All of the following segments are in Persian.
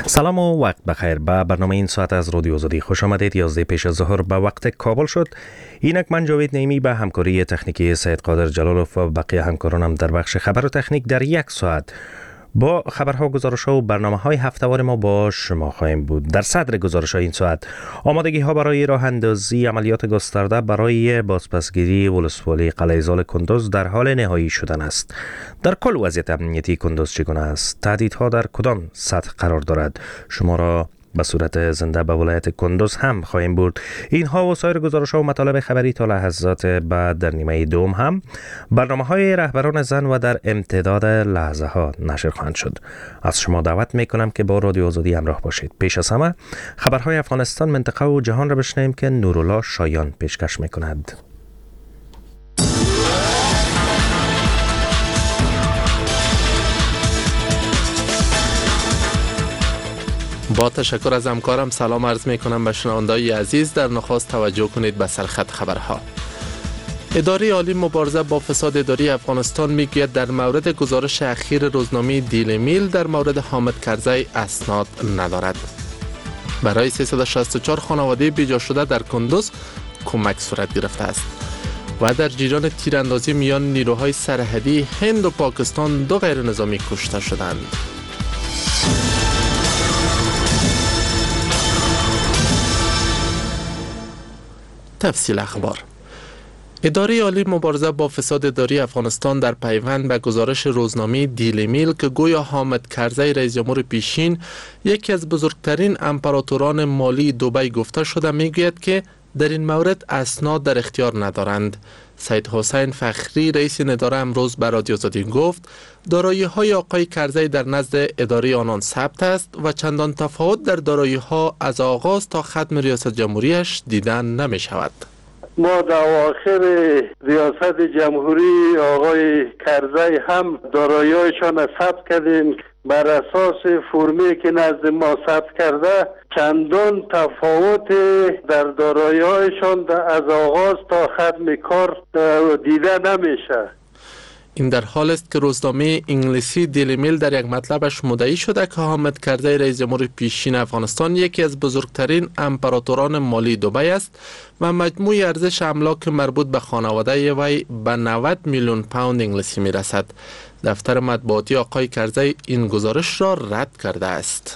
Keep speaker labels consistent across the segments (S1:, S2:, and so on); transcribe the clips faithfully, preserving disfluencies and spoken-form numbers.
S1: سلام و وقت بخیر. به برنامه این ساعت از رادیو آزادی خوش آمدید. یازده پیش از ظهر به وقت کابل شد. اینک من جاوید نعیمی به همکاری تکنیکی سید قادر جلالوف و بقیه همکارانم در بخش خبر و تکنیک در یک ساعت با خبرها، گزارش‌ها و برنامه‌های هفته‌وار ما با شما خواهیم بود. در صدر گزارش‌های این ساعت آمادگی‌ها برای راه اندازی عملیات گسترده برای بازپسگیری ولسوالی قلعه‌زال کندوز در حال نهایی شدن است. در کل وضعیت امنیتی کندوز چگونه است؟ تهدیدها در کدام سطح قرار دارد؟ شما را به صورت زنده به ولایت کندوز هم خواهیم برد. اینها و سایر گزارش‌ها و مطالب خبری تا لحظات بعد در نیمه دوم هم برنامه‌های رهبران زن و در امتداد لحظه ها نشر خواهند شد. از شما دعوت می‌کنم که با رادیو آزادی همراه باشید. پیش از همه خبرهای افغانستان، منطقه و جهان را بشنویم که نورالله شایان پیشکش می‌کند.
S2: با تشکر از همکارم سلام عرض می کنم به شنوندگان عزیز. در نخست توجه کنید به سرخط خبرها. اداره عالی مبارزه با فساد اداری افغانستان میگوید در مورد گزارش اخیر روزنامه دیلی میل در مورد حامد کرزی اسناد ندارد. برای سیصد و شصت و چهار خانواده بیجا شده در کندوز کمک صورت گرفته است. و در جریان تیراندازی میان نیروهای سرحدی هند و پاکستان دو غیر نظامی کشته شدند. تفصیل اخبار. اداره عالی مبارزه با فساد اداری افغانستان در پیوند به گزارش روزنامه دیلی میل که گویا حامد کرزی رئیس جمهور پیشین یکی از بزرگترین امپراتوران مالی دبی گفته شده میگوید که در این مورد اسناد در اختیار ندارند. سید حسین فخری رئیس این اداره امروز به رادیو آزادی گفت دارایی‌های آقای کرزی در نزد اداره آنان ثبت است و چندان تفاوت در دارایی‌ها از آغاز تا ختم ریاست جمهوریش دیدن نمی شود.
S3: ما در اواخر ریاست جمهوری آقای کرزی هم دارایی‌هایشان ثبت کردیم. بر اساس فرمی که نزد ما ثبت کرده چندان تفاوت در دارایی‌هایشان از آغاز تا ختم کار دیده نمیشه.
S2: این در حال است که روزنامه انگلیسی دیلی میل در یک مطلبش مدعی شده که حامد کرزی رئیس جمهور پیشین افغانستان یکی از بزرگترین امپراتوران مالی دبی است و مجموع ارزش املاک مربوط به خانواده وی به نود میلیون پوند انگلیسی می رسد. دفتر مطبوعاتی آقای کرزی این گزارش را رد کرده است.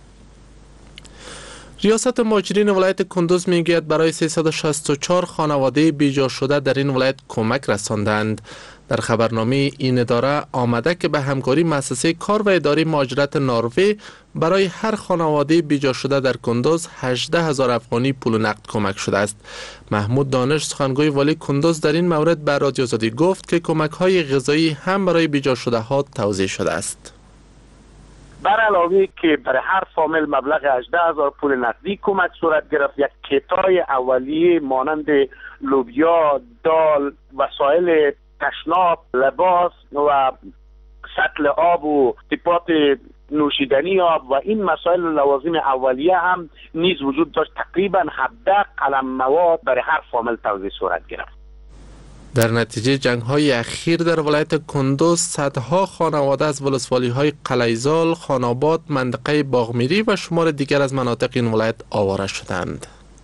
S2: ریاست مهاجرین ولایت کندوز میگوید برای سیصد و شصت و چهار خانواده بیجا شده در این ولایت کمک رساندند. در خبرنامه این اداره آمده که به همکاری مؤسسه کار و اداره مهاجرت نروژ برای هر خانواده بیجا شده در کندوز هجده هزار افغانی پول نقد کمک شده است. محمود دانش سخنگوی والی کندوز در این مورد به رادیو آزادی گفت که کمک های غذایی هم برای بیجا شده ها توزیع شده است.
S4: بر علاوه که برای هر فامیل مبلغ هجده هزار پول نقدی کمک صورت گرفت، یک کیتای اولیه مانند لوبیا، دال، وسایل تشناب، لباس و سطل آب و تیپات نوشیدنی آب و این مسائل لوازم اولیه هم نیز وجود داشت. تقریبا هفده قلم مواد برای هر فامیل توزیع صورت گرفت.
S2: در نتیجه جنگ های اخیر در ولایت کندوز صدها خانواده از ولسوالی های قلعه‌زال، خاناباد، منطقه باغمیری و شمار دیگر از مناطق این ولایت آواره شدند.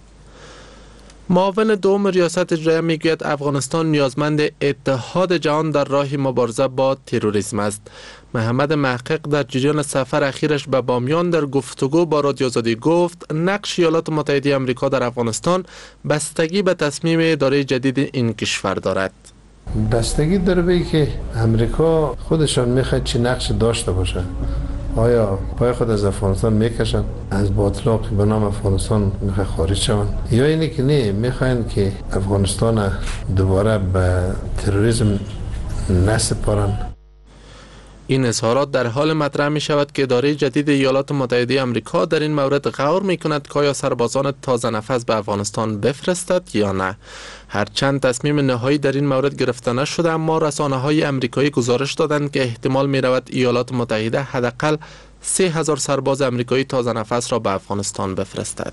S2: معاون دوم ریاست اجراییه میگوید افغانستان نیازمند اتحاد جهان در راه مبارزه با تروریسم است. محمد محقق در جریان سفر اخیرش به بامیان در گفتگو با رادیو آزادی گفت نقش ایالات متحده آمریکا در افغانستان بستگی به تصمیم اداره جدید این کشور دارد.
S5: بستگی داره به که امریکا خودشان میخواد چی نقش داشته باشه. آیا پای خود از افغانستان میکشن، از باطلاق به نام افغانستان میخواه خارج شون، یا اینی که نه میخواین که افغانستان دوباره به تروریسم نسپارن.
S2: این اظهارات در حال مطرح می شود که اداره جدید ایالات متحده آمریکا در این مورد غور می کند که آیا سربازان تازه نفس به افغانستان بفرستد یا نه. هرچند تصمیم نهایی در این مورد گرفته نشده، اما رسانه های آمریکایی گزارش دادند که احتمال می رود ایالات متحده حداقل سه هزار سرباز آمریکایی تازه نفس را به افغانستان بفرستد.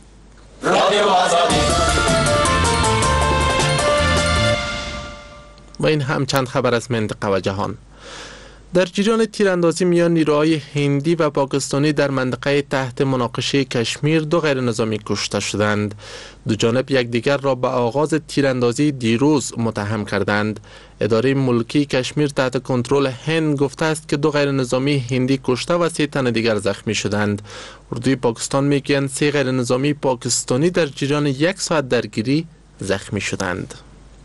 S2: و این هم چند خبر از منطقه و جهان. در جریان تیراندازی میان نیروهای هندی و پاکستانی در منطقه تحت مناقشه کشمیر دو غیر نظامی کشته شدند. دو جانب یکدیگر را به آغاز تیراندازی دیروز متهم کردند. اداره ملکی کشمیر تحت کنترل هند گفته است که دو غیر نظامی هندی کشته و سه تن دیگر زخمی شدند. اردوی پاکستان میگویند سه غیر نظامی پاکستانی در جریان یک ساعت درگیری زخمی شدند.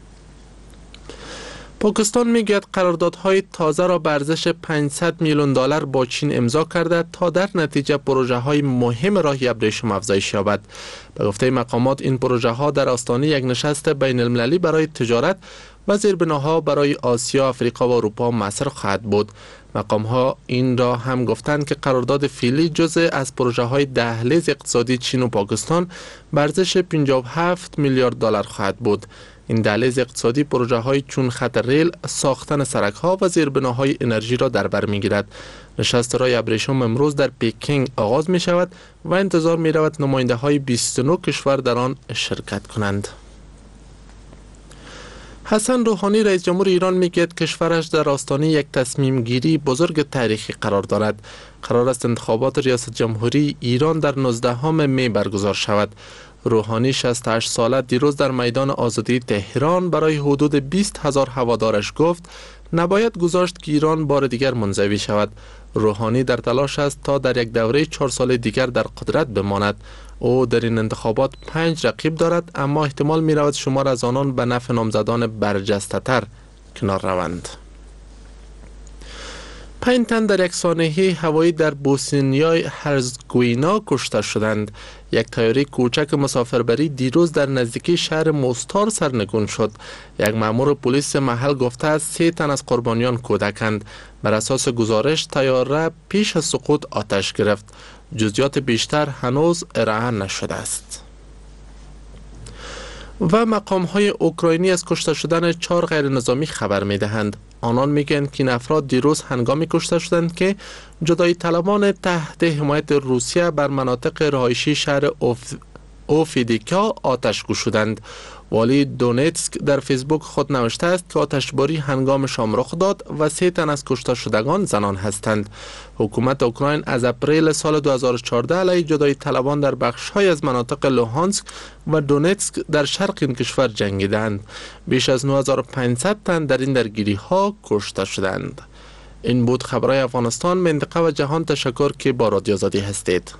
S2: پاکستان میگوید قراردادهای تازه را به ارزش پانصد میلیون دلار با چین امضا کرده تا در نتیجه پروژه های مهم راهی ابریشم افزایش یابد. به گفته مقامات این پروژه ها در آستانه یک نشست بین المللی برای تجارت و زیربناها برای آسیا، آفریقا و اروپا مصر خواهد بود. مقام ها این را هم گفتند که قرارداد فعلی جزء از پروژه های دهلیز اقتصادی چین و پاکستان به ارزش پنجاه و هفت میلیارد دلار خواهد بود. این دهلیز اقتصادی پروژه های چون خط ریل، ساختن سرک ها و زیربناهای انرژی را در بر می گیرد. نشست راه ابریشم امروز در پکینگ آغاز می شود و انتظار می رود نماینده های بیست و نه کشور در آن شرکت کنند. حسن روحانی رئیس جمهور ایران میگوید کشورش در آستانه یک تصمیم گیری بزرگ تاریخی قرار دارد. قرار است انتخابات ریاست جمهوری ایران در نوزدهم می برگزار شود. روحانی شصت و هشت ساله دیروز در میدان آزادی تهران برای حدود بیست هزار هوادارش گفت نباید گذاشت که ایران بار دیگر منزوی شود. روحانی در تلاش است تا در یک دوره چهار ساله دیگر در قدرت بماند. او در این انتخابات پنج رقیب دارد، اما احتمال می رود شمار از آنان به نفع نامزدان برجسته تر کنار روند. پنج تن در یک سانحه هوایی در بوسنیای هرزگوینا کشته شدند. یک طیاره کوچک مسافربری دیروز در نزدیکی شهر موستار سرنگون شد. یک مأمور پلیس محل گفته است سه تن از قربانیان کودکند. بر اساس گزارش طیاره پیش از سقوط آتش گرفت. جزئیات بیشتر هنوز ارائه نشده است. و مقام های اوکراینی از کشته شدن چهار غیر نظامی خبر می دهند. آنان میگن که این افراد دیروز هنگامی کشته شدند که جدایی طلبان تحت حمایت روسیه بر مناطق رهایشی شهر اوف... اوفیدیکا آتش گشودند. والی دونتسک در فیسبوک خود نوشته است که آتشباری هنگام شام رخ داد و سه تن از کشته شدگان زنان هستند. حکومت اوکراین از اپریل سال دو هزار و چهارده علیه جدایی طلبان در بخش‌های از مناطق لوهانسک و دونتسک در شرق این کشور جنگیدند. بیش از نه هزار و پانصد تن در این درگیری‌ها کشته شدند. این بود خبرهای افغانستان، منطقه و جهان. تشکر که با رادیو آزادی هستید.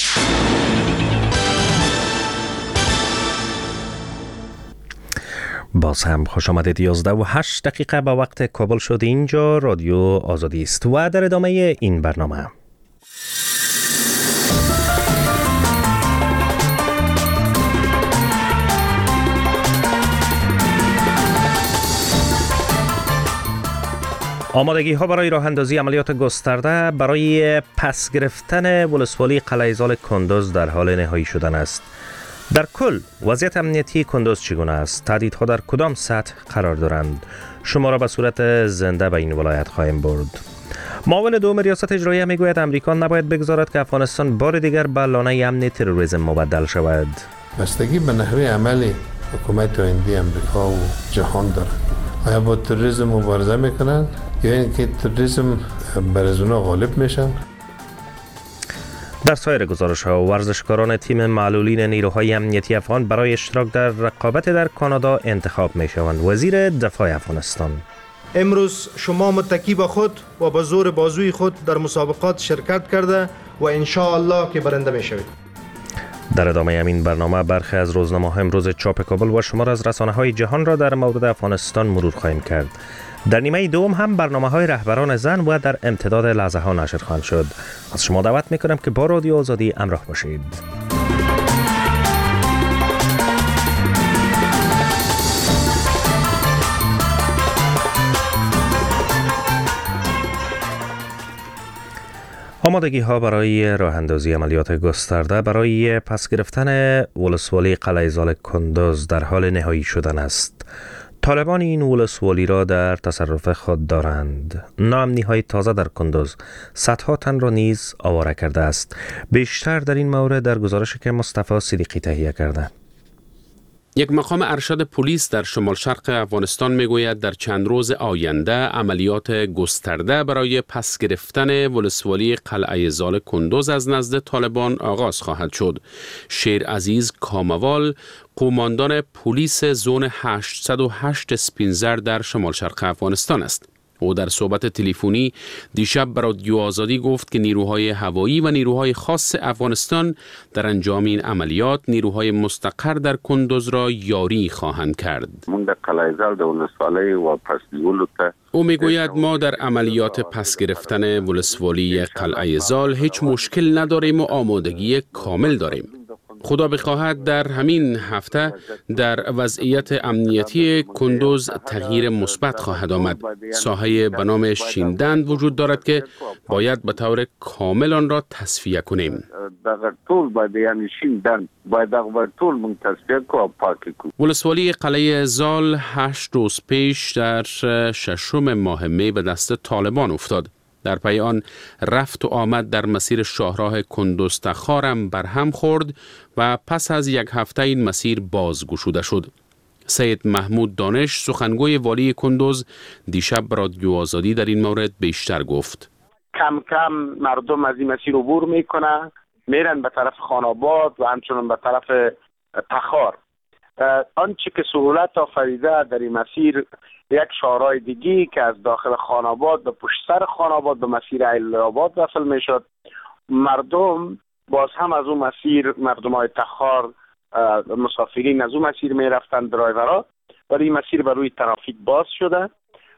S1: باز هم خوش آمدید. یازده و هشت دقیقه به وقت کابل شد. اینجا رادیو آزادی است و در ادامه این برنامه آمادگی ها برای راه اندازی عملیات گسترده برای پس گرفتن ولسوالی قلعه‌زال کندوز در حال نهایی شدن است. در کل وضعیت امنیتی کندوز چگونه است؟ تهدیدها در کدام سطح قرار دارند؟ شما را به صورت زنده به این ولایت خواهیم برد. معاون دوم ریاست اجراییه میگوید امریکا نباید بگذارد که افغانستان بار دیگر به لانه امن تروریسم مبدل شود.
S5: بستگی به نحوه عملی حکومت هندی امریکا و جهان دارد. آیا با تروریسم مبارزه میکنن یا اینکه تروریسم بر از اونا غالب میشن؟
S1: در سایر گزارش‌ها ورزشکاران تیم معلولین نیروهای امنیتی افغان برای اشتراک در رقابت در کانادا انتخاب می‌شوند. وزیر دفاع افغانستان:
S6: امروز شما متکی به خود و به زور بازوی خود در مسابقات شرکت کرده و ان شاء الله که برنده می‌شوید.
S1: در ادامه همین برنامه برخی از روزنامه‌های امروز چاپ کابل و شمار از رسانه‌های جهان را در مورد افغانستان مرور خواهیم کرد. در نیمه دوم هم برنامه‌های رهبران زن و در امتداد لحظه ها نشر خواهند شد. از شما دعوت می‌کنم که با رادیو آزادی همراه باشید. آمادگی ها برای راه اندازی عملیات گسترده برای پس گرفتن ولسوالی قلعه‌زال کندوز در حال نهایی شدن است. طالبان این ولسوالی را در تصرف خود دارند. ناامنی های تازه در کندوز صدها تن را نیز آواره کرده است. بیشتر در این مورد در گزارشی که مصطفی صدیقی تهیه کرده.
S7: یک مقام ارشد پلیس در شمال شرق افغانستان میگوید در چند روز آینده عملیات گسترده برای پس گرفتن ولسوالی قلعه زال کندوز از نزد طالبان آغاز خواهد شد. شیر عزیز کاموال، قماندان پلیس زون هشتصد و هشت سپینزر در شمال شرق افغانستان است. او در صحبت تلفنی دیشب به رادیو آزادی گفت که نیروهای هوایی و نیروهای خاص افغانستان در انجام این عملیات نیروهای مستقر در کندوز را یاری خواهند کرد. او میگوید ما در عملیات پس گرفتن ولسوالی قلعه زال هیچ مشکل نداریم و آمادگی کامل داریم. خدا بخواهد در همین هفته در وضعیت امنیتی کندوز تغییر مثبت خواهد آمد. ساحه به نام شیندند وجود دارد که باید به طور کامل آن را تصفیه کنیم. ولسوالی قلعه زال هشت روز پیش در ششم ماه می به دست طالبان افتاد. در پی آن رفت و آمد در مسیر شاهراه کندوز تخارم برهم خورد و پس از یک هفته این مسیر بازگشوده شد. سید محمود دانش سخنگوی والی کندوز دیشب رادیو آزادی در این مورد بیشتر گفت.
S4: کم کم مردم از این مسیر عبور میکنن، میرن به طرف خاناباد و همچنان به طرف تخار. آنچه که سهولت آفریده در این مسیر یک شاهراه دیگی که از داخل خاناباد به پشت سر خاناباد به مسیر ایل‌آباد وصل میشد. مردم باز هم از اون مسیر، مردم های تخار مسافرین از اون مسیر میرفتن، درایورها، ولی این مسیر بر روی ترافیک باز شده،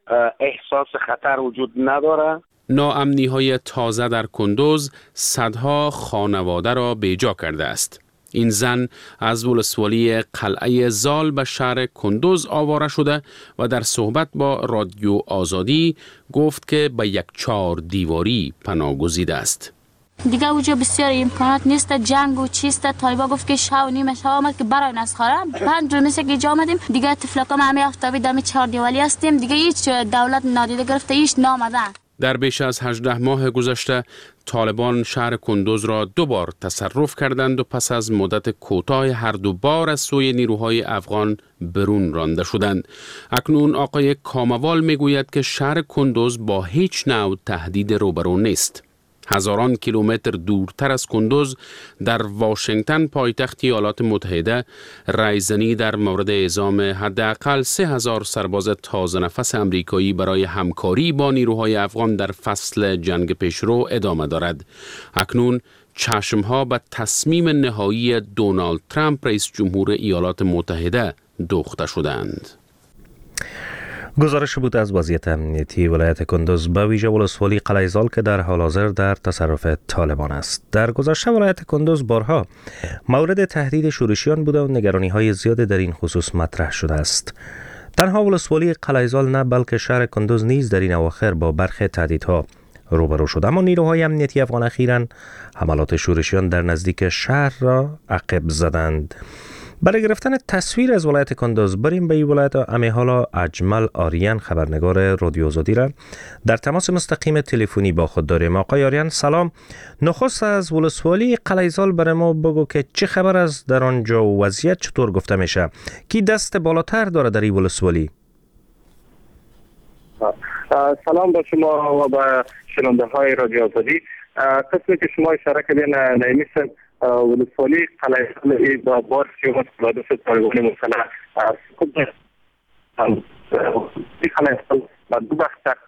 S4: احساس خطر وجود نداره.
S7: ناامنی های تازه در کندوز صدها خانواده را بیجا کرده است. این زن از ولسوالی قلعه زال به شهر کندوز آواره شده و در صحبت با رادیو آزادی گفت که به یک چهار دیواری پناه گزیده است.
S8: دیگه اونجا بسیار امکانات نیست، جنگ و چیست. طالبا گفت که شب نیمه شب آمد که برای نسخارم پنج روز نیست که جا آمدیم. دیگه تفلکام همه افتابی دم چهار دیواری هستیم. دیگه هیچ دولت نادیده گرفته، هیچ نامدن.
S7: در بیش از هجده ماه گذشته طالبان شهر کندوز را دو بار تصرف کردند و پس از مدت کوتاه هر دو بار از سوی نیروهای افغان برون رانده شدند. اکنون آقای کاموال میگوید که شهر کندوز با هیچ نوع تهدید روبرو نیست. هزاران کیلومتر دورتر از کندوز در واشنگتن پایتخت ایالات متحده رایزنی در مورد اعزام حداقل سه هزار سرباز تازه نفس امریکایی برای همکاری با نیروهای افغان در فصل جنگ پیشرو ادامه دارد. اکنون چشمها به تصمیم نهایی دونالد ترامپ رئیس جمهور ایالات متحده دوخته شدند.
S1: گزارش بود از وضعیت امنیتی ولایت کندوز به ویژه ولسوالی قلعه زال که در حال حاضر در تصرف طالبان است. در گذشته ولایت کندوز بارها مورد تهدید شورشیان بوده و نگرانی های زیادی در این خصوص مطرح شده است. تنها ولسوالی قلعه زال نه بلکه شهر کندوز نیز در این اواخر با برخی تهدیدها روبرو شد، اما نیروهای امنیتی افغان اخیراً حملات شورشیان در نزدیک شهر را عقب زدند. برای گرفتن تصویر از ولایت کندوز بریم به این ولایت. امی حالا اجمل آریان خبرنگار رادیو آزادی را در تماس مستقیم تلفنی با خود داریم. آقای آریان سلام. نخست از ولسوالی قلعه زال برای ما بگو که چه خبر از در آنجا و وضعیت چطور گفته میشه؟ کی دست بالاتر داره در این ولسوالی؟
S9: سلام با شما و با شنونده های رادیو آزادی. قسمی که شما اشاره کردین نمیسن ولسوالی قلعه زال با بار سیومت بادوس طالبان مسلح خود قلعه زال با دو بخش.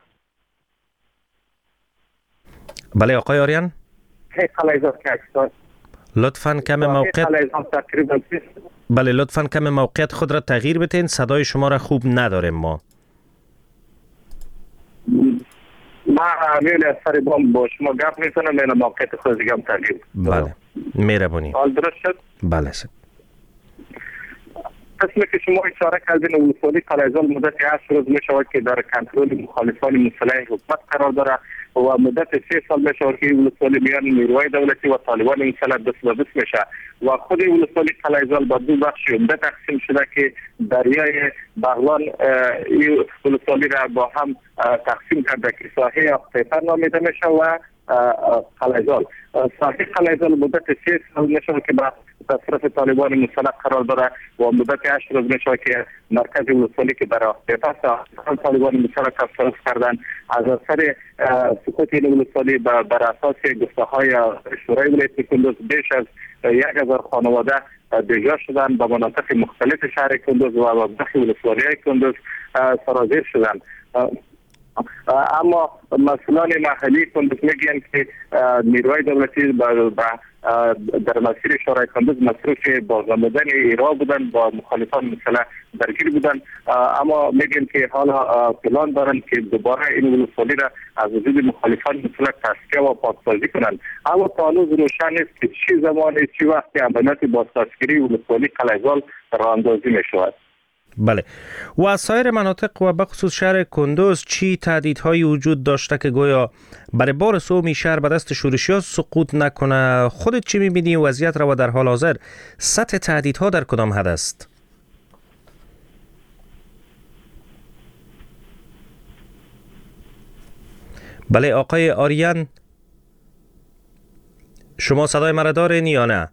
S1: بله آقای آریان.
S9: قلعه زال که اکسان
S1: لطفاً کم موقعیت بله لطفاً کم موقعیت خود را تغییر بتین، صدای شما را خوب نداریم ما.
S9: ما امیل از سر بام با شما گپ میزنم، من موقعیت خود دیگه هم تغییر.
S1: بله مهربانی.
S9: حال درست شد؟
S1: بله سر.
S9: قسمی که شما اشاره کردین ولسوالی قلعه زال مدت هشت روز می شود که در کنترل مخالفان مسلح حکومت قرار داره و مدت سه سال می شود که ولسوالی میان نیروهای دولتی و طالبان مسلح دست به دست میشه و خود ولسوالی قلعه زال با دو بخش عمده تقسیم شده که دریای بغلان این ولسوالی را با هم تقسیم کرده که ساحه اقتیفر نامیده میشه و قلعه زال. ساحل قلعه‌زال مدت سه سال میشه که با تصرف طالبان مسلح قرار داره و مدت هشت روز میشه که مرکز ولسوالی که در پس طالبان مسلح تصرف کردن از اثر سقوط این ولسوالی بر اساس گفته‌های شورای ولایت کندوز بیش از یک هزار خانواده بیجا شدن به مناطق مختلف شهر کندوز و برخی ولسوالی کندوز سرازیر شدن. اما مسئولان محلی کندوز میگن که نیروهای دولتی در مسیر شورای کندوز مصروف بازنمودن ایرا بودن، با مخالفان مسلح درگیر بودن، اما میگن که حالا پلان دارن که دوباره این ولسوالی را از وجود مخالفان مسلح تصفیه و پاکسازی کنند. اما تا هنوز روشن نیست که چه زمان چه وقت عملیات بازسازگیری ولسوالی قلعه‌زال راه اندازی می شود.
S1: بله، و از سایر مناطق و بخصوص شهر کندوز چی تهدیدهایی وجود داشته که گویا برای بار سومی شهر به دست شورشی‌ها سقوط نکنه؟ خودت چی می‌بینی وضعیت را و در حال حاضر سطح تهدیدها در کدام حد است؟ بله آقای آریان، شما صدای مرا دارین یا نه؟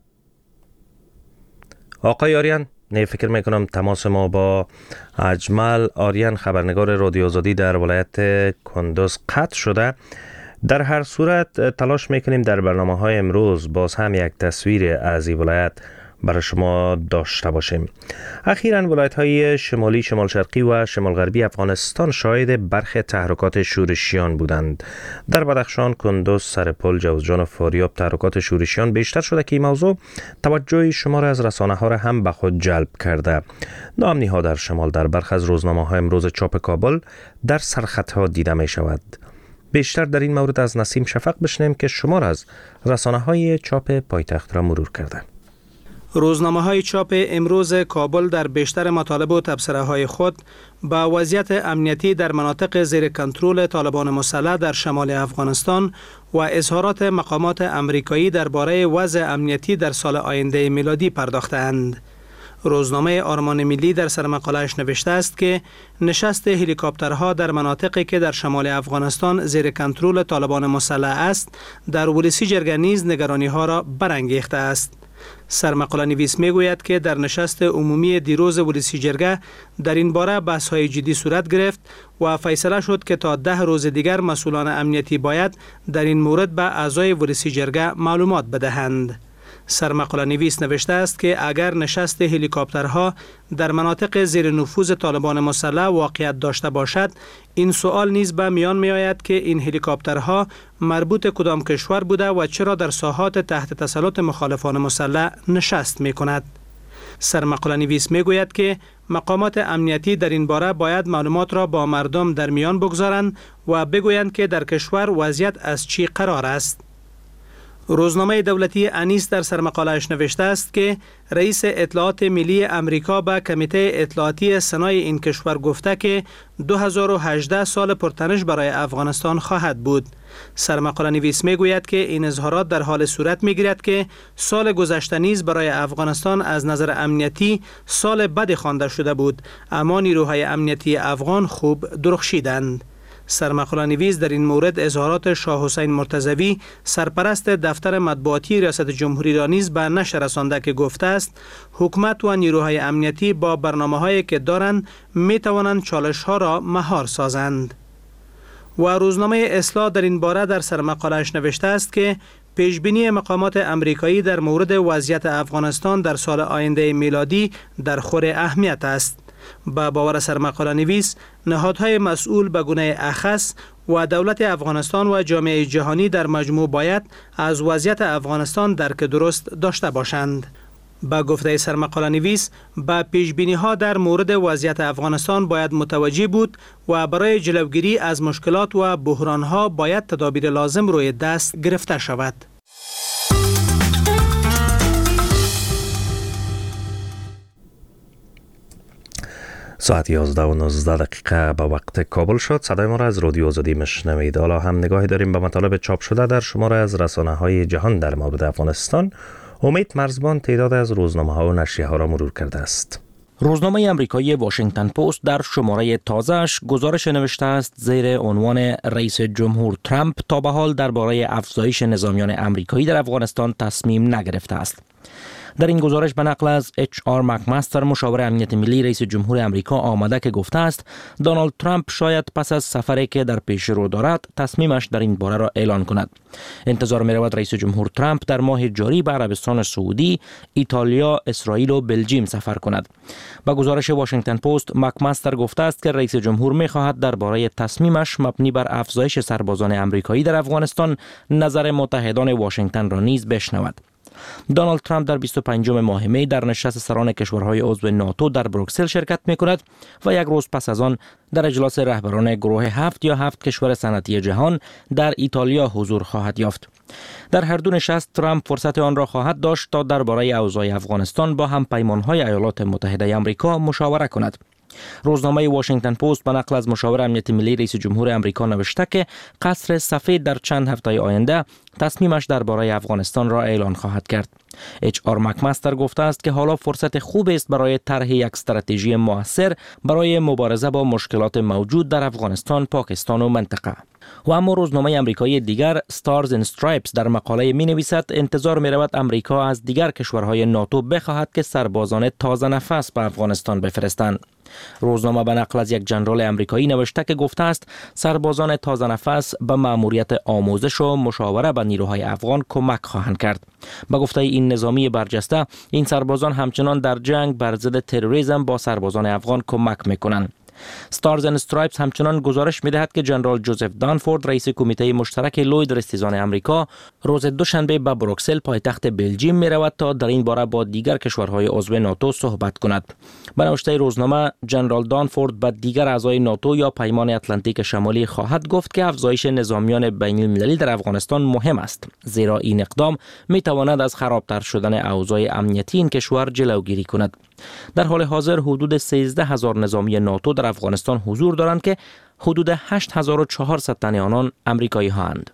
S1: آقای آریان، نه فکر میکنم تماس ما با اجمل آریان خبرنگار رادیو آزادی در ولایت کندوز قطع شده. در هر صورت تلاش میکنیم در برنامه های امروز باز هم یک تصویر از این ولایت برای شما داشته باشیم. اخیراً ولایت های شمالی، شمال شرقی و شمال غربی افغانستان شاهد برخی تحرکات شورشیان بودند. در بدخشان، کندوز، سرپل، جوزجان و فاریاب تحرکات شورشیان بیشتر شده که این موضوع توجه شما را از رسانه ها را هم به خود جلب کرده. نامنی ها در شمال در برخی از روزنامه های امروز چاپ کابل در سرخط ها دیده می شود. بیشتر در این مورد از نسیم شفق بشنیم که شما را از رسانه های چاپ پایتخت را مرور کرده.
S10: روزنامه های چاپ امروز کابل در بیشتر مطالب و تبصره های خود با وضعیت امنیتی در مناطق زیر کنترل طالبان مسلح در شمال افغانستان و اظهارات مقامات امریکایی درباره وضع امنیتی در سال آینده میلادی پرداختند. روزنامه آرمان ملی در سرمقاله‌اش نوشته است که نشست هلیکوپترها در مناطقی که در شمال افغانستان زیر کنترل طالبان مسلح است در ولسی جرگه نیز نگرانی ها را برانگیخته است. سرمقاله نویس می گوید که در نشست عمومی دیروز ولسی جرگه در این باره بحث های جدی صورت گرفت و فیصله شد که تا ده روز دیگر مسئولان امنیتی باید در این مورد به اعضای ولسی جرگه معلومات بدهند. سرمقاله نویس نوشته است که اگر نشست هلیکوپترها در مناطق زیر نفوذ طالبان مسلح واقعیت داشته باشد، این سوال نیز به میان می آید که این هلیکوپترها مربوط کدام کشور بوده و چرا در ساحات تحت تسلط مخالفان مسلح نشست می کند. سرمقاله نویس می گوید که مقامات امنیتی در این باره باید معلومات را با مردم در میان بگذارند و بگویند که در کشور وضعیت از چی قرار است. روزنامه دولتی انیس در سرمقاله‌اش نوشته است که رئیس اطلاعات ملی امریکا به کمیته اطلاعاتی سنای این کشور گفته که دو هزار و هجده سال پرتنش برای افغانستان خواهد بود. سرمقاله نویس می گوید که این اظهارات در حال صورت می گیرد که سال گذشته نیز برای افغانستان از نظر امنیتی سال بدی خوانده شده بود، اما نیروهای امنیتی افغان خوب درخشیدند. سرمقاله نویس در این مورد اظهارات شاه حسین مرتضوی سرپرست دفتر مطبوعاتی ریاست جمهوری را نیز به نشر رسانده که گفته است حکومت و نیروهای امنیتی با برنامه‌هایی که دارند می توانند چالش‌ها را مهار سازند. و روزنامه اصلاح در این باره در سرمقاله‌اش نوشته است که پیشبینی مقامات امریکایی در مورد وضعیت افغانستان در سال آینده میلادی در خور اهمیت است. با باور سرمقاله نویس، نهادهای مسئول به گونه اخص و دولت افغانستان و جامعه جهانی در مجموع باید از وضعیت افغانستان درک درست داشته باشند. با گفته سرمقاله نویس، با پیشبینی ها در مورد وضعیت افغانستان باید متوجه بود و برای جلوگیری از مشکلات و بحران ها باید تدابیر لازم روی دست گرفته شود.
S1: ساعت یازده و نوزده دقیقه به وقت کابل شد. صدای ما را از رادیو آزادی میشنوید. حالا هم نگاهی داریم به مطالب چاپ شده در شماره از رسانه های جهان در مورد افغانستان. امید مرزبان تعداد از روزنامه ها و نشریه ها را مرور کرده است.
S11: روزنامه آمریکایی واشنگتن پست در شماره تازه‌اش گزارش نوشته است زیر عنوان رئیس جمهور ترامپ تا به حال درباره افزایش نظامیان آمریکایی در افغانستان تصمیم نگرفته است. در این گزارش به نقل از اچ آر مکمستر مشاور امنیت ملی رئیس جمهور آمریکا آمده که گفته است دونالد ترامپ شاید پس از سفری که در پیش رو دارد تصمیمش در این باره را اعلان کند. انتظار می رود رئیس جمهور ترامپ در ماه جاری به عربستان سعودی، ایتالیا، اسرائیل و بلژیم سفر کند. با گزارش واشنگتن پست مکمستر گفته است که رئیس جمهور می خواهد درباره تصمیمش مبنی بر افزایش سربازان آمریکایی در افغانستان نظر متحدان واشنگتن را نیز بشنود. دونالد ترامپ در بیست و پنجم ماه می در نشست سران کشورهای عضو ناتو در بروکسل شرکت می کند و یک روز پس از آن در اجلاس رهبران گروه هفت یا هفت کشور صنعتی جهان در ایتالیا حضور خواهد یافت. در هر دو نشست ترامپ فرصت آن را خواهد داشت تا درباره اوضاع افغانستان با همپیمانهای ایالات متحده آمریکا مشاوره کند. روزنامه واشنگتن پست به نقل از مشاور امنیت ملی رئیس جمهور آمریکا نوشته که قصر سفید در چند هفته آینده تصمیمش درباره افغانستان را اعلان خواهد کرد. اچ آر مکمستر گفته است که حالا فرصت خوب است برای طرح یک استراتژی موثر برای مبارزه با مشکلات موجود در افغانستان، پاکستان و منطقه. و اما روزنامه آمریکایی دیگر Stars and Stripes در مقاله می نویسد انتظار می رود آمریکا از دیگر کشورهای ناتو بخواهد که سربازان تازه نفس به افغانستان بفرستند. روزنامه به نقل از یک جنرال آمریکایی نوشته که گفته است سربازان تازه نفس به مأموریت آموزش و مشاوره با نیروهای افغان کمک خواهند کرد. به گفته این نظامی برجسته این سربازان همچنان در جنگ بر ضد تروریسم با سربازان افغان کمک میکنند. ستارز اند استرایپس همچنان گزارش می‌دهد که جنرال جوزف دانفورد رئیس کمیته مشترک لوید رستیزان آمریکا روز دوشنبه به بروکسل پایتخت بلژیم می‌رود تا در این باره با دیگر کشورهای عضو ناتو صحبت کند. به نوشته روزنامه جنرال دانفورد به دیگر اعضای ناتو یا پیمان اتلانتیک شمالی خواهد گفت که افزایش نظامیان بین‌المللی در افغانستان مهم است، زیرا این اقدام می‌تواند از خرابتر شدن اوضاع امنیتی این کشور جلوگیری کند. در حال حاضر حدود سیزده هزار نظامی ناتو در افغانستان حضور دارند که حدود هشت هزار و چهارصد تن آنان آمریکایی هستند.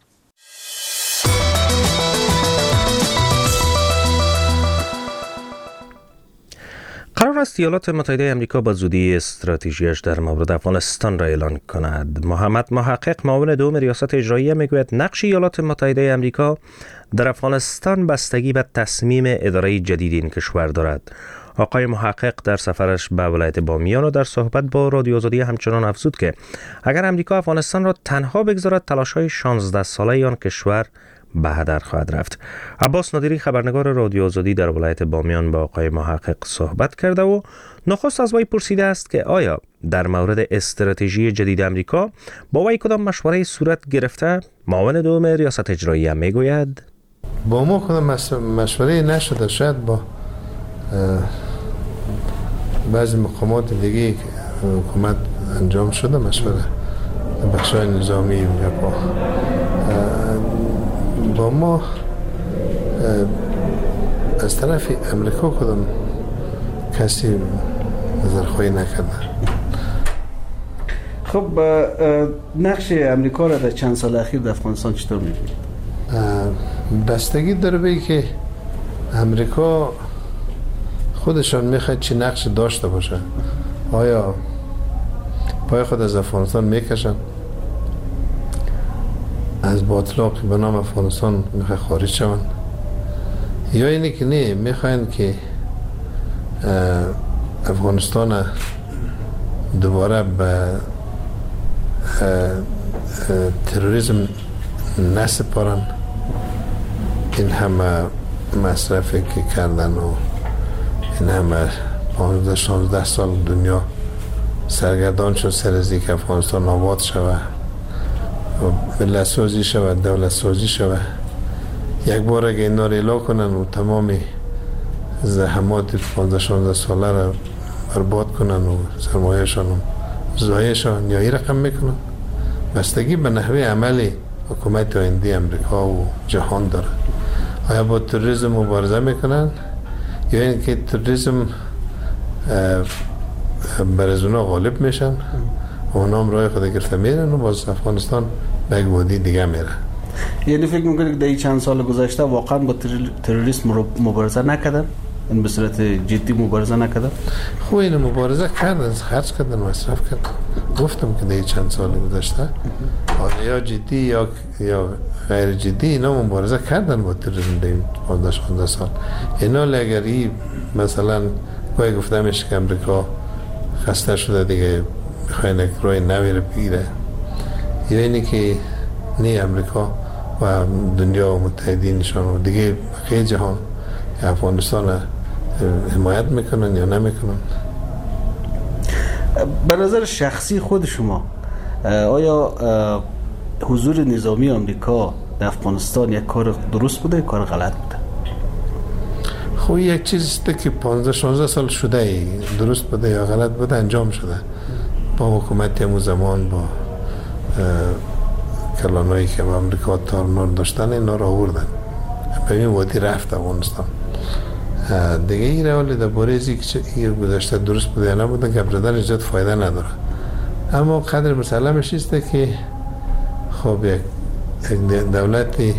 S1: قرار است ایالات متحده آمریکا با زودی استراتژیش در مورد افغانستان را اعلان کند. محمد محقق معاون دوم ریاست اجراییه میگوید نقش ایالات متحده آمریکا در افغانستان بستگی به تصمیم اداره جدید این کشور دارد. آقای محقق در سفرش به ولایت بامیان و در صحبت با رادیو آزادی همچنان افزود که اگر امریکا افغانستان را تنها بگذارد تلاش‌های شانزده ساله آن کشور به هدر خواهد رفت. عباس نادری خبرنگار رادیو آزادی در ولایت بامیان با آقای محقق صحبت کرده و نخست از وی پرسیده است که آیا در مورد استراتژی جدید امریکا با وی کدام مشوره صورت گرفته؟ معاون دوم ریاست اجراییه میگوید
S5: با ما کدام مشوره نشده، شاید با بعضی مقامات دیگه حکومت انجام شده مشوره بخشای نظامی یا با با ما از طرف امریکا کدام کسی نظرخواهی نکرده.
S12: خب نقش امریکا را در چند سال اخیر در افغانستان چطور می‌بینید؟
S5: بستگی داره به که امریکا خودشان میخواد چی نقش داشته باشه. آیا پای خود از افغانستان میکشن، از باطلاق به نام افغانستان میخواد خارج شون، یا اینی که نه میخواین که افغانستان دوباره به تروریسم نسپارن. این همه مصرفی که کردن و این همه پانزده شانزده سال دنیا سرگردان شد سر از اینکه افغانستان آباد شود و ملت سازی شود، دولت سازی شود. یک بار اگه اینا رو اعلام کنن و تمام زحمات پانزده شانزده ساله را برباد کنن و سرمایه‌شان و ضایعشان یا این رقم میکنن، بستگی به نحوه عملی حکومت آینده امریکا و جهان داره. آیا با تروریسم مبارزه میکنن یا اینکه تروریسم بر از اونا غالب میشن و اونا هم راه خود گرفته میرن و باز افغانستان به یک وادی دیگه میره.
S12: یعنی فکر میکنید که در این چند سال گذشته واقعا با تروریسم مبارزه نکردن این به صورت جدی مبارزه نکرده؟
S5: خب این مبارزه کردن، خرج کردن، مصرف کردن. گفتم که در چند سال گذشته یا جدی یا یا غیر جدی اینا مبارزه کردن با تروریسم در این پانزده شانزده سال. اینا اگر این مثلا گاهی گفتمش که امریکا خسته شده دیگه میخواین یک راه نوی رو بگیره، یا اینی که نه امریکا و دنیا و متحدینشان و دیگه بقیه جهان افغانستان حمایت میکنن یا نمیکنن.
S12: به نظر شخصی خود شما آیا حضور نظامی آمریکا در افغانستان یک کار درست بوده یا کار غلط بوده؟
S5: خب یک چیزی است که پانزده شانزده سال شده ای درست بوده یا غلط بوده انجام شده با حکومت همون زمان، با کلانایی که با امریکا تارنار داشتن اینا را آوردن به این وادی رفت افغانستان دیگه. این روال در باره ازی که این گذاشته درست بوده یا نبوده گپ زدن زیاد فایده نداره، اما قدر مسلمش است که خب یک دولتی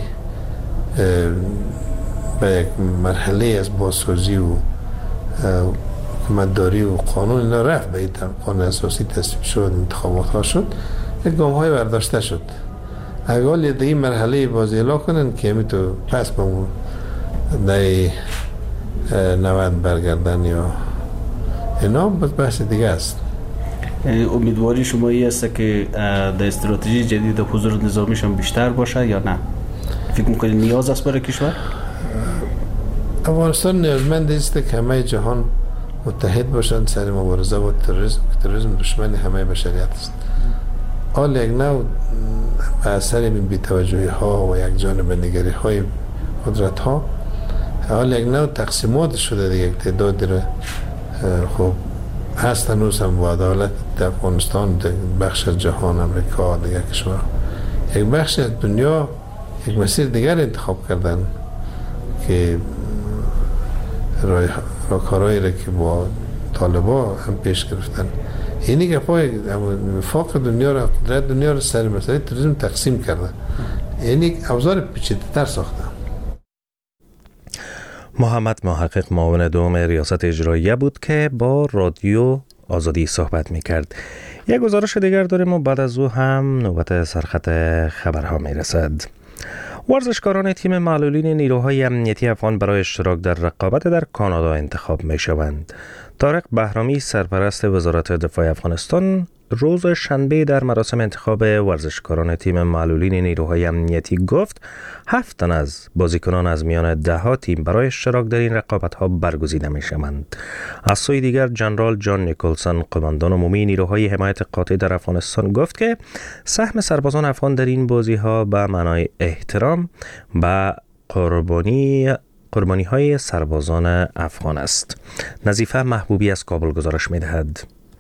S5: به یک مرحله از بازسازی و حکومتداری و قانون اینا رفت، به این قانون اساسی تصویب شد، انتخابات ها شد، یک گام های برداشته شد. اگر در این مرحله باز اعلام کنن که همین تو پس با اون در نود برگردن یا اینا بحث دیگه است.
S12: امیدواری شما این است که در استراتژی جدید حضور نظامیشان بیشتر باشه یا نه؟ فکر میکنید نیاز است برای کشور؟
S5: افغانستان نیازمند است که همه جهان متحد باشند سر مبارزه با تروریسم. تروریسم دشمن همه بشریت است. حال یک نوع به اثر این بی‌توجهی ها و یک جانب نگری های قدرت ها حال یک نوع تقسیمات شده دیگه، یک تعدادی را خب هست هنوز هم با عدالت در افغانستان، بخش از جهان، امریکا، دیگر کشور، یک بخش از دنیا یک مسیر دیگر انتخاب کردن که راهکارهایی را که با طالبان هم پیش گرفتن. اینی که پای وفاق دنیا را، قدرت دنیا را سر مسئله تروریسم تقسیم کرده، اینی ابزار پیچیده‌تر ساخته.
S1: محمد محقق معاون دوم ریاست اجراییه بود که با رادیو آزادی صحبت میکرد. یک گزارش دیگر داریم و بعد از او هم نوبت سرخط خبرها میرسد. ورزشکاران تیم معلولین نیروهای امنیتی افغان برای اشتراک در رقابت در کانادا انتخاب می شوند. طارق بهرامی سرپرست وزارت دفاع افغانستان روز شنبه در مراسم انتخاب ورزشکاران تیم معلولین نیروهای امنیتی گفت هفت تن از بازیکنان از میان ده ها تیم برای اشتراک در این رقابت ها برگزیده می شوند. از سوی دیگر جنرال جان نیکلسون قماندان عمومی نیروهای حمایت قاطع در افغانستان گفت که سهم سربازان افغان در این بازی ها به معنای احترام به قربانی قربانی های سربازان افغان است. نظیفه محبوبی از کابل گزارش می دهد.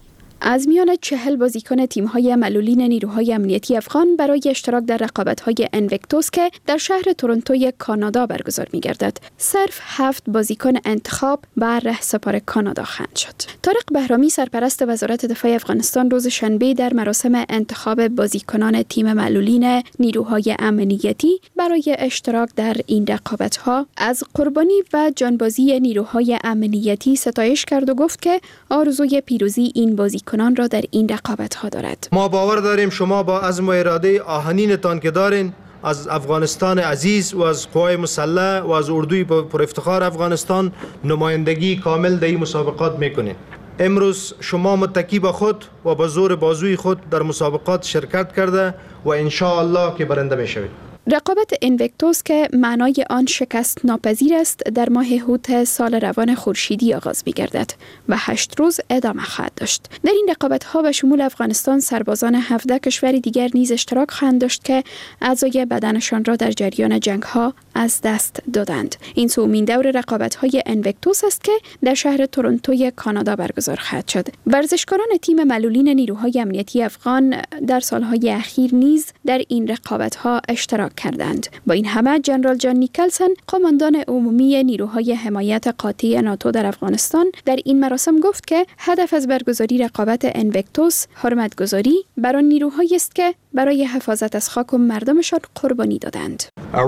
S13: از میان چهل بازیکن تیم‌های معلولین نیروهای امنیتی افغان برای اشتراک در رقابت‌های انویکتوس که در شهر تورنتوی کانادا برگزار می‌گردد، صرف هفت بازیکن انتخاب بر رهسپار کانادا خواهند شد. طارق بهرامی سرپرست وزارت دفاع افغانستان روز شنبه در مراسم انتخاب بازیکنان تیم معلولین نیروهای امنیتی برای اشتراک در این رقابت‌ها از قربانی و جانبازی نیروهای امنیتی ستایش کرد و گفت که آرزوی پیروزی این بازیکن کنان را در این رقابت ها دارد.
S6: ما باور داریم شما با عزم و اراده آهنینتان که دارین از افغانستان عزیز و از قوای مسلح و از اردوی پر افتخار افغانستان نمایندگی کامل در این مسابقات میکنین. امروز شما متکی به خود و به زور بازوی خود در مسابقات شرکت کرده و ان شاء الله که برنده میشوید.
S13: رقابت انویکتوس که معنای آن شکست ناپذیر است در ماه هوت سال روان خورشیدی آغاز می‌گردد و هشت روز ادامه خواهد داشت. در این رقابت‌ها به شمول افغانستان سربازان هفده کشور دیگر نیز اشتراک خواهند داشت که اعضای بدنشان را در جریان جنگ‌ها از دست دادند. این سومین دور رقابت‌های انویکتوس است که در شهر تورنتوی کانادا برگزار خواهد شد. ورزشکاران تیم معلولین نیروهای امنیتی افغان در سال‌های اخیر نیز در این رقابت‌ها اشتراک کردند. با این همه جنرال جان نیکلسون قماندان عمومی نیروهای حمایت قاطع ناتو در افغانستان در این مراسم گفت که هدف از برگزاری رقابت انویکتوس حرمتگذاری بر آن نیروهایی است که برای حفاظت از خاک و مردمشان قربانی دادند.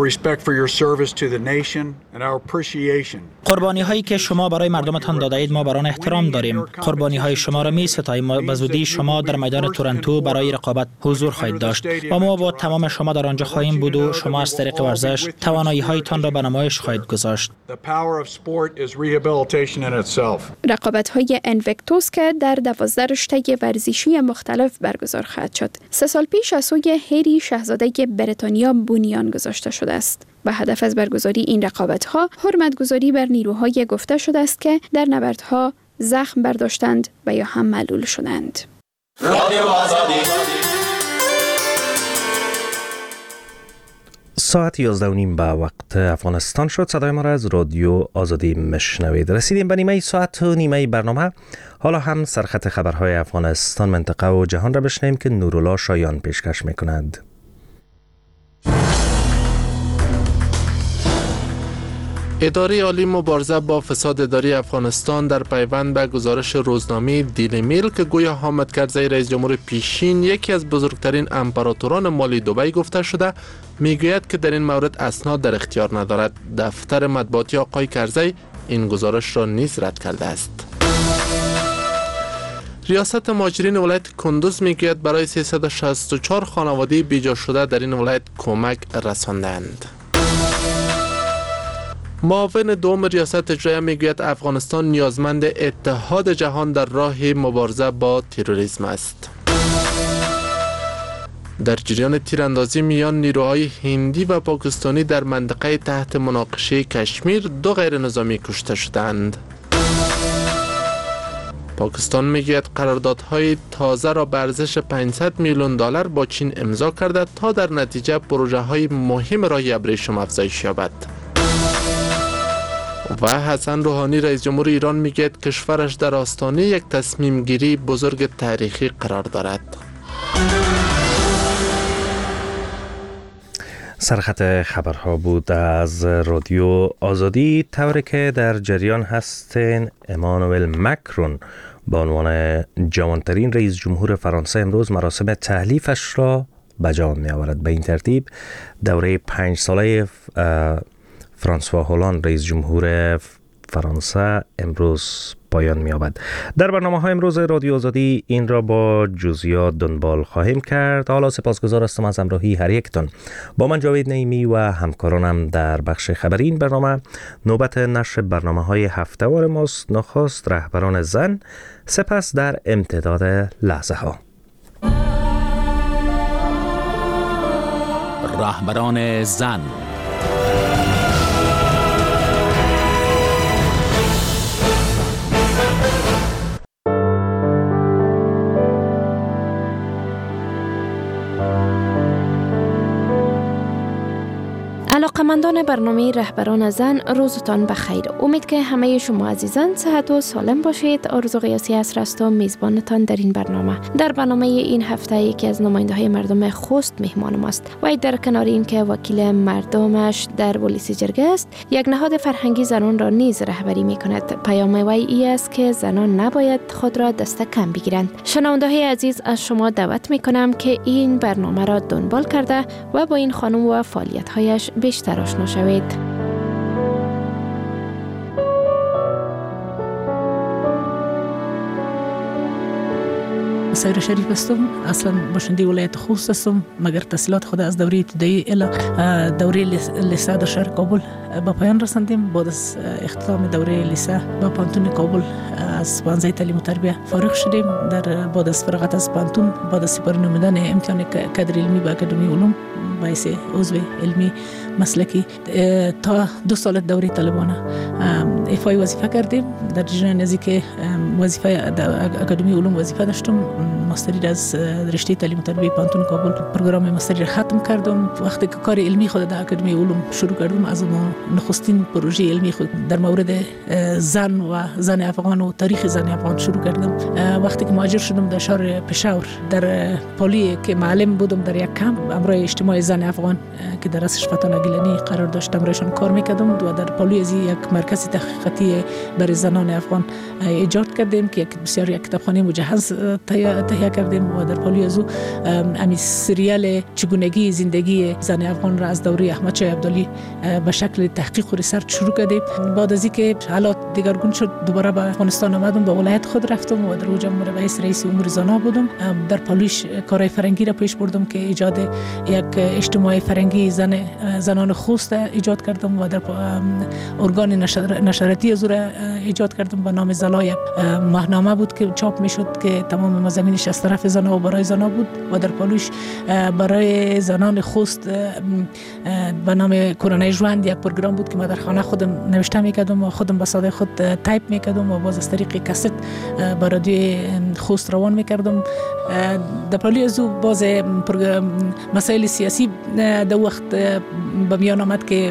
S14: قربانی هایی که شما برای مردمتان داده اید ما بر آن احترام داریم. قربانی های شما را می ستاییم. به زودی شما در میدان تورنتو برای رقابت حضور خواهید داشت و ما با تمام شما در آنجا خواهیم بود و شما از طریق ورزش توانایی هایتان را به نمایش خواهید گذاشت.
S13: رقابت های انویکتوس که در دوازده رشته ورزشی مختلف برگزار خواهد شد. سه سال پیش از سوی هری شاهزاده بریتانیا بنیان گذاشته شده است و هدف از برگزاری این رقابت ها حرمتگذاری بر نیروهای گفته شده است که در نبردها زخم برداشتند و یا هم معلول شدند.
S1: ساعت یازده و نیم به وقت افغانستان شد. صدای ما را از رادیو آزادی مشنوید. رسیدیم به نیمه ساعت و نیمه برنامه. حالا هم سرخط خبرهای افغانستان، منطقه و جهان را بشنویم که نورالله شایان پیشکش می‌کند.
S2: اداره عالی مبارزه با فساد اداری افغانستان در پیوند به گزارش روزنامه دیلی میل که گویا حامد کرزی رئیس جمهور پیشین یکی از بزرگترین امپراتوران مالی دبی گفته شده، میگوید که در این مورد اسناد در اختیار ندارد. دفتر مطبوعاتی آقای کرزی این گزارش را نیز رد کرده است. ریاست مهاجرین ولایت کندوز میگوید برای سیصد و شصت و چهار خانواده بیجا شده در این ولایت کمک رساندند. معاون دوم ریاست اجرایی میگوید افغانستان نیازمند اتحاد جهان در راه مبارزه با تروریسم است. در جریان تیراندازی میان نیروهای هندی و پاکستانی در منطقه تحت مناقشه کشمیر دو غیر نظامی کشته شدند. پاکستان میگوید قراردادهای تازه را به ارزش پانصد میلیون دلار با چین امضا کرده تا در نتیجه پروژه های مهم راه ابریشم افزایش یابد. و حسن روحانی رئیس جمهور ایران میگوید کشورش در آستانه یک تصمیم گیری بزرگ تاریخی قرار دارد.
S1: سرخط خبرها بود از رادیو آزادی. طوری که در جریان هستین، امانوئل مکرون به عنوان جوانترین رئیس جمهور فرانسه امروز مراسم تحلیفش را به جان می آورد. به این ترتیب دوره پنج ساله فرانسوا هولاند رئیس جمهور فرانسه امروز پایان می‌یابد. در برنامه‌های امروز رادیو آزادی این را با جزئیات دنبال خواهیم کرد. حالا سپاسگزار هستم از همراهی هر یکتان. با من جاوید نعیمی و همکارانم در بخش خبری این برنامه. نوبت نشر برنامه‌های هفته‌وار ماست. نخست رهبران زن، سپس در امتداد لحظه‌ها
S15: رهبران زن.
S16: علاقمندان برنامه رهبران زن، روزتان بخیر. امید که همه شما عزیزان صحت و سالم باشید. آرزو قیاسی عصر است و میزبانتان در این برنامه. در برنامه این هفته یکی از نماینده های مردم خوست مهمان ماست. وی در کنار این که وکیل مردمش در پلیس جرگه است، یک نهاد فرهنگی زنان را نیز رهبری می کند. پیام وی ای است که زنان نباید خود را دست کم بگیرند. شنونده های عزیز، از شما دعوت می کنم که این برنامه را دنبال کرده و با این خانم و فعالیت هایش بیشتر آشنا شوید.
S17: سیر شریف هستم. اصلا باشنده ولایت خوست هستم، مگر تحصیلات خود از دوره ابتدایی الی دوره لیسه در شهر کابل با پایان رساندیم. بعد از اختتام دوره لیسه با پانتون کابل از پانزده تعلیم و تربیه فارغ شدیم. در بعد از فراغت از پانتون، بعد از سپاری نمودن امتحان کادر علمی به اکادمی علوم باعث عضو علمی مسلکی تا دو سال دوره طالبانه ایفای وظیفه کردیم. در جریان از اینکه وظیفه اکادمی علوم وظیفه داشتم، ماستری از رشته تعلیم و تربیه پانتون کابل پروگرام ماستری را ختم کردم. وقتی که کار علمی خود در اکادمی علوم شروع کردم، از ما نخستین پروژه علمی خود در مورد زن و زن افغان و تاریخ زن افغان شروع کردم. وقتی که مهاجر شدم در شهر پشاور، در پلی که معلم بودم در یک کمپ امروی اجتماع زن افغان که در اسش فتانه گیلانی قرار داشتم رایشان کار میکردم و در پالوی از یک مرکز تحقیقاتی برای زنان افغان ایجاد کردیم که یک بسیار یک کتابخانه مجهز تهیه کردیم و در پالوی از او امی سریال چگونگی زندگی زن افغان را از دوره احمد شاه ابدالی به شکل تحقیق و ریسرچ شروع کردیم. بعد از اینکه حالات دیگرگون شد دوباره به افغانستان آمدم، به ولایت خود رفتم و در اوج رئیس رئیس امور زنان بودم. در پالویش کارهای فرهنگی را پیش بردم که ایجاد یک اجتماع فرهنگی زن زنان خوست ایجاد کردم و در ارگان نشر نشراتی از را ایجاد کردم به نام زلا. یک ماهنامه بود که چاپ میشد که تمام مضامینش از طرف زنان و برای زنان بود و در پالویش برای زنان خوست به نام کورانه ژوند یک پروگرام بود که ما در خانه خودم نوشته میکردم و خودم به ساده خود تایپ میکردم و باز از طریق کاست به رادیو خوست روان میکردم. در پالوی از او باز مسائل سیاسی در وقت به میان آمد که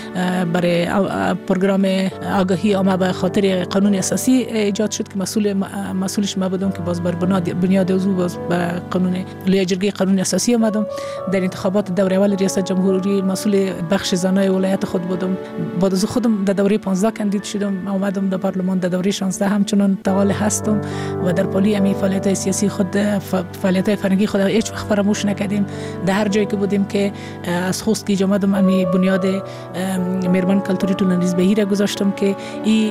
S17: برای پروگرام آگاهی عامه به خاطر قانون اساسی ایجاد شد که مسئول مسئولش ما بودم که باز بر بنیاد از او باز به قانون لایحه جرگه قانون اساسی آمدم. در انتخابات دوره اول ریاست جمهوری مسئول بخش زنای ولایت خود بودم. بعد از خودم در دوره پانزده کاندید شدم، آمدم در پارلمان. در دوره شانزده همچنان فعال هستم و در پالی امی فعالیت سیاسی خود فعالیت فرهنگی خود هیچ وقت فراموش نکردیم. در هر جایی که بودیم که از خوست که آمدم امی بنیاد میرمن کلتوری تولنریز بهیر گذاشتم که این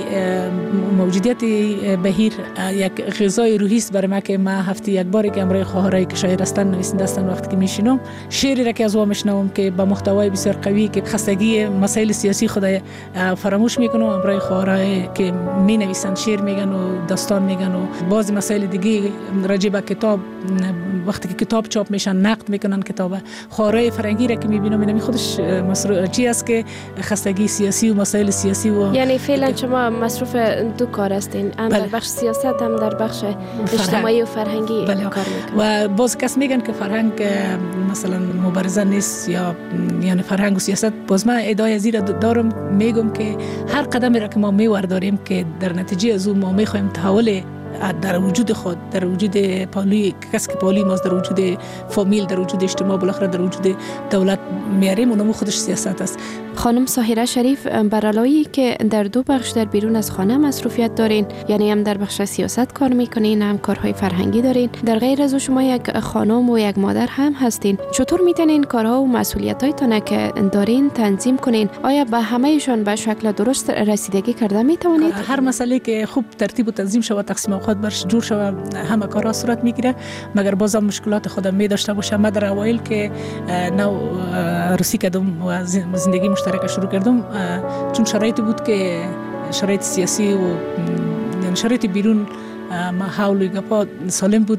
S17: موجودیت بهیر یک غذای روحی است برای ما که ما هفته یک بار که امروی خواهرای که شاعر هستن نویسنده هستن وقتی که میشینم شعری را که از او میشنوم که با محتوای بسیار قوی که خستگی مسائل سیاسی خود فراموش میکنم. امروی خواهرای که می نویسن شعر میگن و داستان میگن و بعضی مسائل دیگه راجع به کتاب وقتی که کتاب چاپ میشن نقد میکنن کتاب. خواهرای فرنگی را که میبینم اینمی خودش مصروف چی است که خستگی سیاسی و مسائل سیاسی و
S16: یعنی فعلا شما مصروف دو کار هستین، هم در بخش سیاست هم در بخش اجتماعی و فرهنگی
S17: بله.
S16: کار میکنن.
S17: و باز کس میگن که فرهنگ مثلا مبارزه نیست یا یعنی فرهنگ و سیاست. باز من ادعای زیر دارم میگم که هر قدمی را که ما میورداریم که در نتیجه از اون ما میخوایم تحول در وجود خود، در وجود پالی کس که پالی ماست، در وجود فامیل، در وجود اجتماع، بالاخره در وجود دولت میاریم، اونم خودش سیاست است.
S16: خانم ساحره شریف، برالایی که در دو بخش در بیرون از خانه مصروفیت دارین، یعنی هم در بخش سیاست کار میکنین هم کارهای فرهنگی دارین، در غیر از شما یک خانم و یک مادر هم هستین، چطور میتونین کارها و مسئولیتایتون که دارین تنظیم کنین؟ آیا به همهشون به شکل درست رسیدگی کرده میتونید؟
S17: هر مسئله که خوب ترتیب و تنظیم شود، تقسیم اوقات برش جور شود، همه کارها صورت میگیره، مگر بازم مشکلات خودم می داشته باشم. من در اوایل که نو روسی کردم و زندگی مشترک شروع کردم، چون شرایطی بود که شرایط سیاسی و یعنی شرایط بیرون ما حول و گپا سالم بود.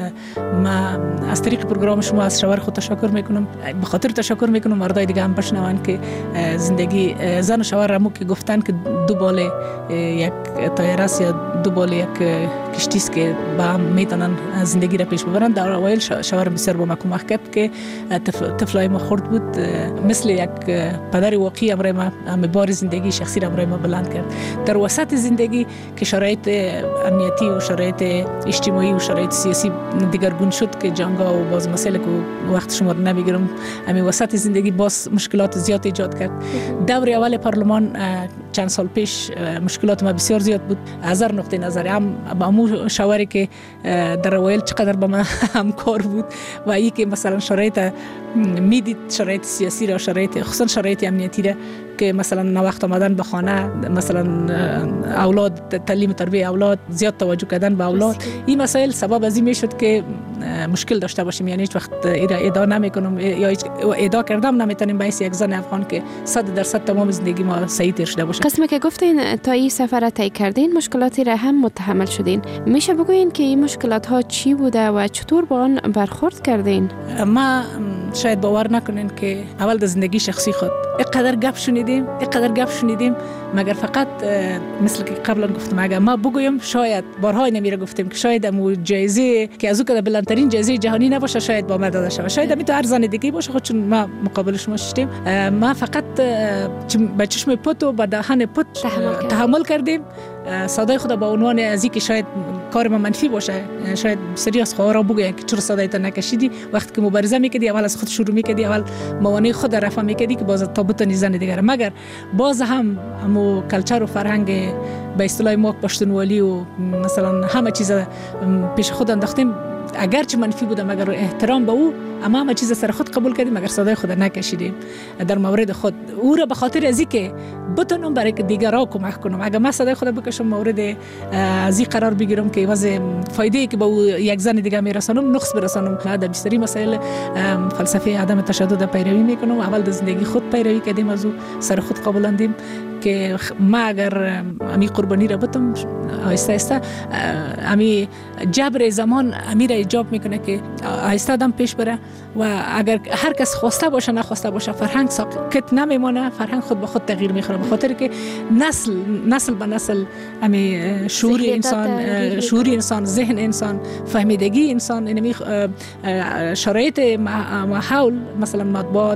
S17: ما از طریق پروگرام شما از شوهر خود تشکر میکنم، به خاطر تشکر میکنم مردای دیگه هم بشنون که زندگی زن و شوهر رمو که گفتن که دو بال یک طیاره است یا دو بال یک کشتی است که با هم میتونن زندگی را پیش ببرن. در اوایل شوهر بسیار با ما کمک کرد که طفلای ما خرد بود، مثل یک پدر واقعی امروز ما هم بار زندگی شخصی را امروز ما بلند کرد. در وسط زندگی که شرایط امنیتی و شرایط اجتماعی و شرایط سیاسی دیگرگون شد که جنگا و باز مسئله که وقت شما رو نمیگیرم، همین وسط زندگی باز مشکلات زیاد ایجاد کرد. دور اول پارلمان چند سال پیش مشکلات ما بسیار زیاد بود از هر نقطه نظر، هم با امو شوهری که در اوایل چقدر با من همکار بود و ای که مثلا شرایط میدید شرایط سیاسی را، شرایط خصوصا شرایط امنیتی را که مثلا نوقت آمدن به خانه، مثلا اولاد، تعلیم تربیت اولاد، زیاد توجه کردن به اولاد، این مسائل سبب از این میشد که مشکل داشته باشیم. یعنی هیچ وقت ادعا نمیکنم یا هیچ ادعا کردم نمیتونیم به یک زن افغان که صد درصد تمام زندگی ما صحیح تیر شده باشه.
S16: قسمی که گفتین تا این سفر طی کردین مشکلاتی را هم متحمل شدین، میشه بگوین که این مشکلات ها چی بوده و چطور با آن برخورد کردین؟
S17: ما شاید باور نکنین که اول در زندگی شخصی خود اینقدر گپ شنیدیم، اینقدر گپ شنیدیم، مگر فقط مثل که قبلا گفتم اگر ما بگویم شاید بارها نمیره گفتیم که شاید امو جایزه که از او که بلندترین جایزه جهانی نباشه شاید با ما داده شود، شاید همین تو هر زن دیگه باشه، خود چون ما مقابل شما شدیم، ما فقط با چشم پت و با دهن پت تحمل کردیم. صدای خود با عنوان از اینکه شاید کار ما منفی باشه، شاید بسیاری از خواهر بگه که چرا صدایت نکشیدی، وقتی که مبارزه میکردی اول از خود شروع میکردی، اول موانع خود رفع میکردی که باز تا بتونی زن دیگر. مگر باز هم همو کلچر و فرهنگ به اصطلاح ما پشتونوالی و مثلا همه چیز پیش خود انداختیم، اگرچه منفی بوده مگر احترام به او، اما همه چیز سر خود قبول کردیم مگر صدای خود نکشیدیم در مورد خود. او را به خاطر از اینکه بتونم برای دیگران کمک کنم، اگر من صدای خود بکشم مورد از این قرار بگیرم که واسه فایده ای که به او یک زن دیگه میرسانم نقص برسانم، در بیشتری مسائل فلسفه عدم تشدد پیروی میکنم. اول در زندگی خود پیروی کردیم، از او سر خود قبولندیم که ما اگر امی قربانی را بتم آهسته آهسته امی جبر زمان امی را ایجاب میکنه که آهسته آدم پیش بره و اگر هر کس خواسته باشه نخواسته باشه فرهنگ ساکت نمیمونه، فرهنگ خود به خود تغییر میخوره، به خاطر که نسل نسل به نسل امی شعور انسان شعور انسان ذهن انسان فهمیدگی انسان اینمی شرایط ماحول مثلا مطبوعات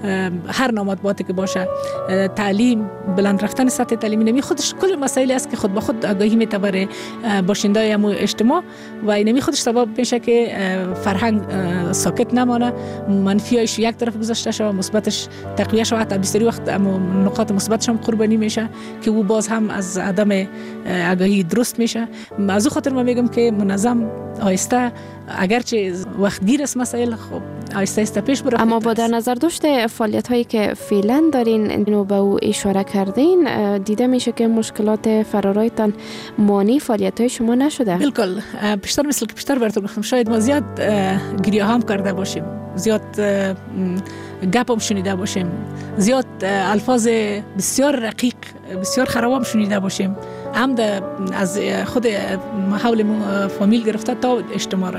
S17: هر نوع مطبوعاتی که باشه تعلیم بلند رفتن سطح تعلیمی نمی خودش کل مسائلی است که خود به خود آگاهی میتبره باشنده همو اجتماع و اینمی خودش سبب میشه که فرهنگ ساکت نمانه، منفیش یک طرف گذاشته شود، مثبتش تقویه شود، حتی بسیاری وقت نقاط مثبتش هم قربانی میشه که او باز هم از عدم آگاهی درست میشه. از او خاطر ما میگم که منظم آهسته اگرچه وقت گیر است مسائل خب آهسته آهسته پیش بره.
S16: اما با در نظر داشته فعالیت هایی که فعلا دارین اینو به او اشاره کردین، دیده میشه که مشکلات فرارایتان مانع فعالیت های شما نشده.
S17: بالکل، بیشتر مثل که بیشتر براتون گفتم شاید ما زیاد گریه هم کرده باشیم، زیاد گپ هم شنیده باشیم، زیاد الفاظ بسیار رقیق بسیار خراب هم شنیده باشیم، هم از خود حول فامیل گرفته تا اجتماع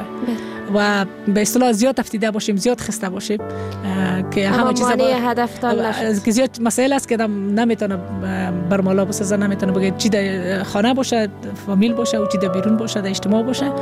S17: و به اصطلاح زیاد تفتیده باشیم، زیاد خسته باشیم که همه چیزا با
S16: هدف نشد.
S17: که زیاد مسائل است که آدم نمیتونه برمالا بسازه، نمیتونه بگه چی در خانه باشه، فامیل باشه و چی در بیرون باشه، در اجتماع باشه.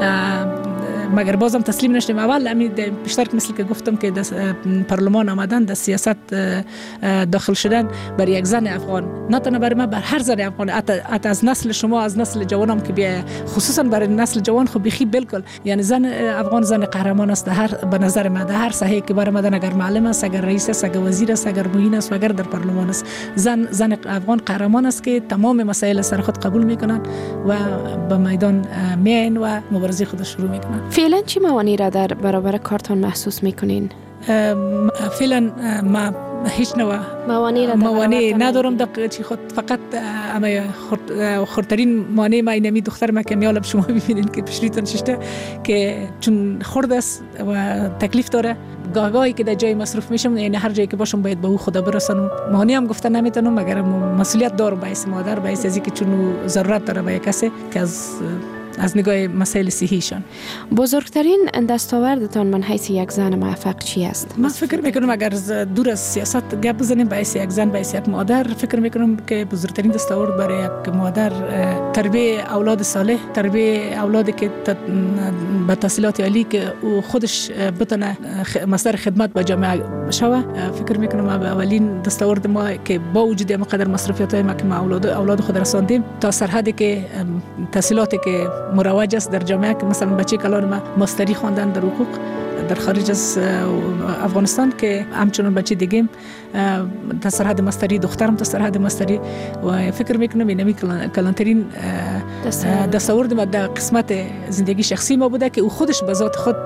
S17: مگر بازم تسلیم نشدیم. اول همین بیشتر مثل که گفتم که پارلمان آمدن، در سیاست داخل شدن بر یک زن افغان، نه تنها برای من، بر هر زن افغان، حتی از نسل شما، از نسل جوانم که بیا، خصوصا برای نسل جوان خب بخی بالکل، یعنی زن افغان زن قهرمان است. هر به نظر من در هر ساحه که برای مدن، اگر معلم است، اگر رئیس است، اگر وزیر است، اگر معین است و اگر در پارلمان است، زن زن افغان قهرمان است که تمام مسائل سر خود قبول میکنن و به میدان میان و مبارزه خود شروع میکنن.
S16: فعلا چی موانعی را در برابر کارتان محسوس میکنین؟
S17: فعلا ما هیچ نوع موانع ندارم در چی خود، فقط اما خردترین مانع ما اینمی دختر ما که میالب شما ببینین که پشریتان ششته که چون خرد است و تکلیف داره، گاهگاهی که در جای مصروف میشم، یعنی هر جایی که باشم باید به او خدا برسانم. مانع هم گفتن نمیتونم مگر مسئولیت دارم باعث مادر، باعث از اینکه چون ضرورت داره به کسی که از از نگاه مسائل صحیشان.
S16: بزرگترین دستاوردتان من حیث یک زن موفق چی است؟
S17: من فکر میکنم اگر دور از سیاست گپ بزنیم، باعث یک زن، باعث یک مادر، فکر میکنم که بزرگترین دستاورد برای یک مادر تربیت اولاد صالح، تربیت اولادی که با تحصیلات عالی که او خودش بتونه مصدر خدمت به جامعه بشه. فکر میکنم اولین دستاورد ما که با وجود مقدار مصرفیات های ما که ما اولاد اولاد خود رساندیم تا سرحدی که تحصیلاتی که مروج است در جامعه، که مثلا بچه کلان ما ماستری خواندن در حقوق در خارج از افغانستان، که همچنان بچه دیگه تا سرحد ماستری، دخترم تا سرحد ماستری، و فکر میکنم اینمی کلانترین دستاورد ما در قسمت زندگی شخصی ما بوده که او خودش به ذات خود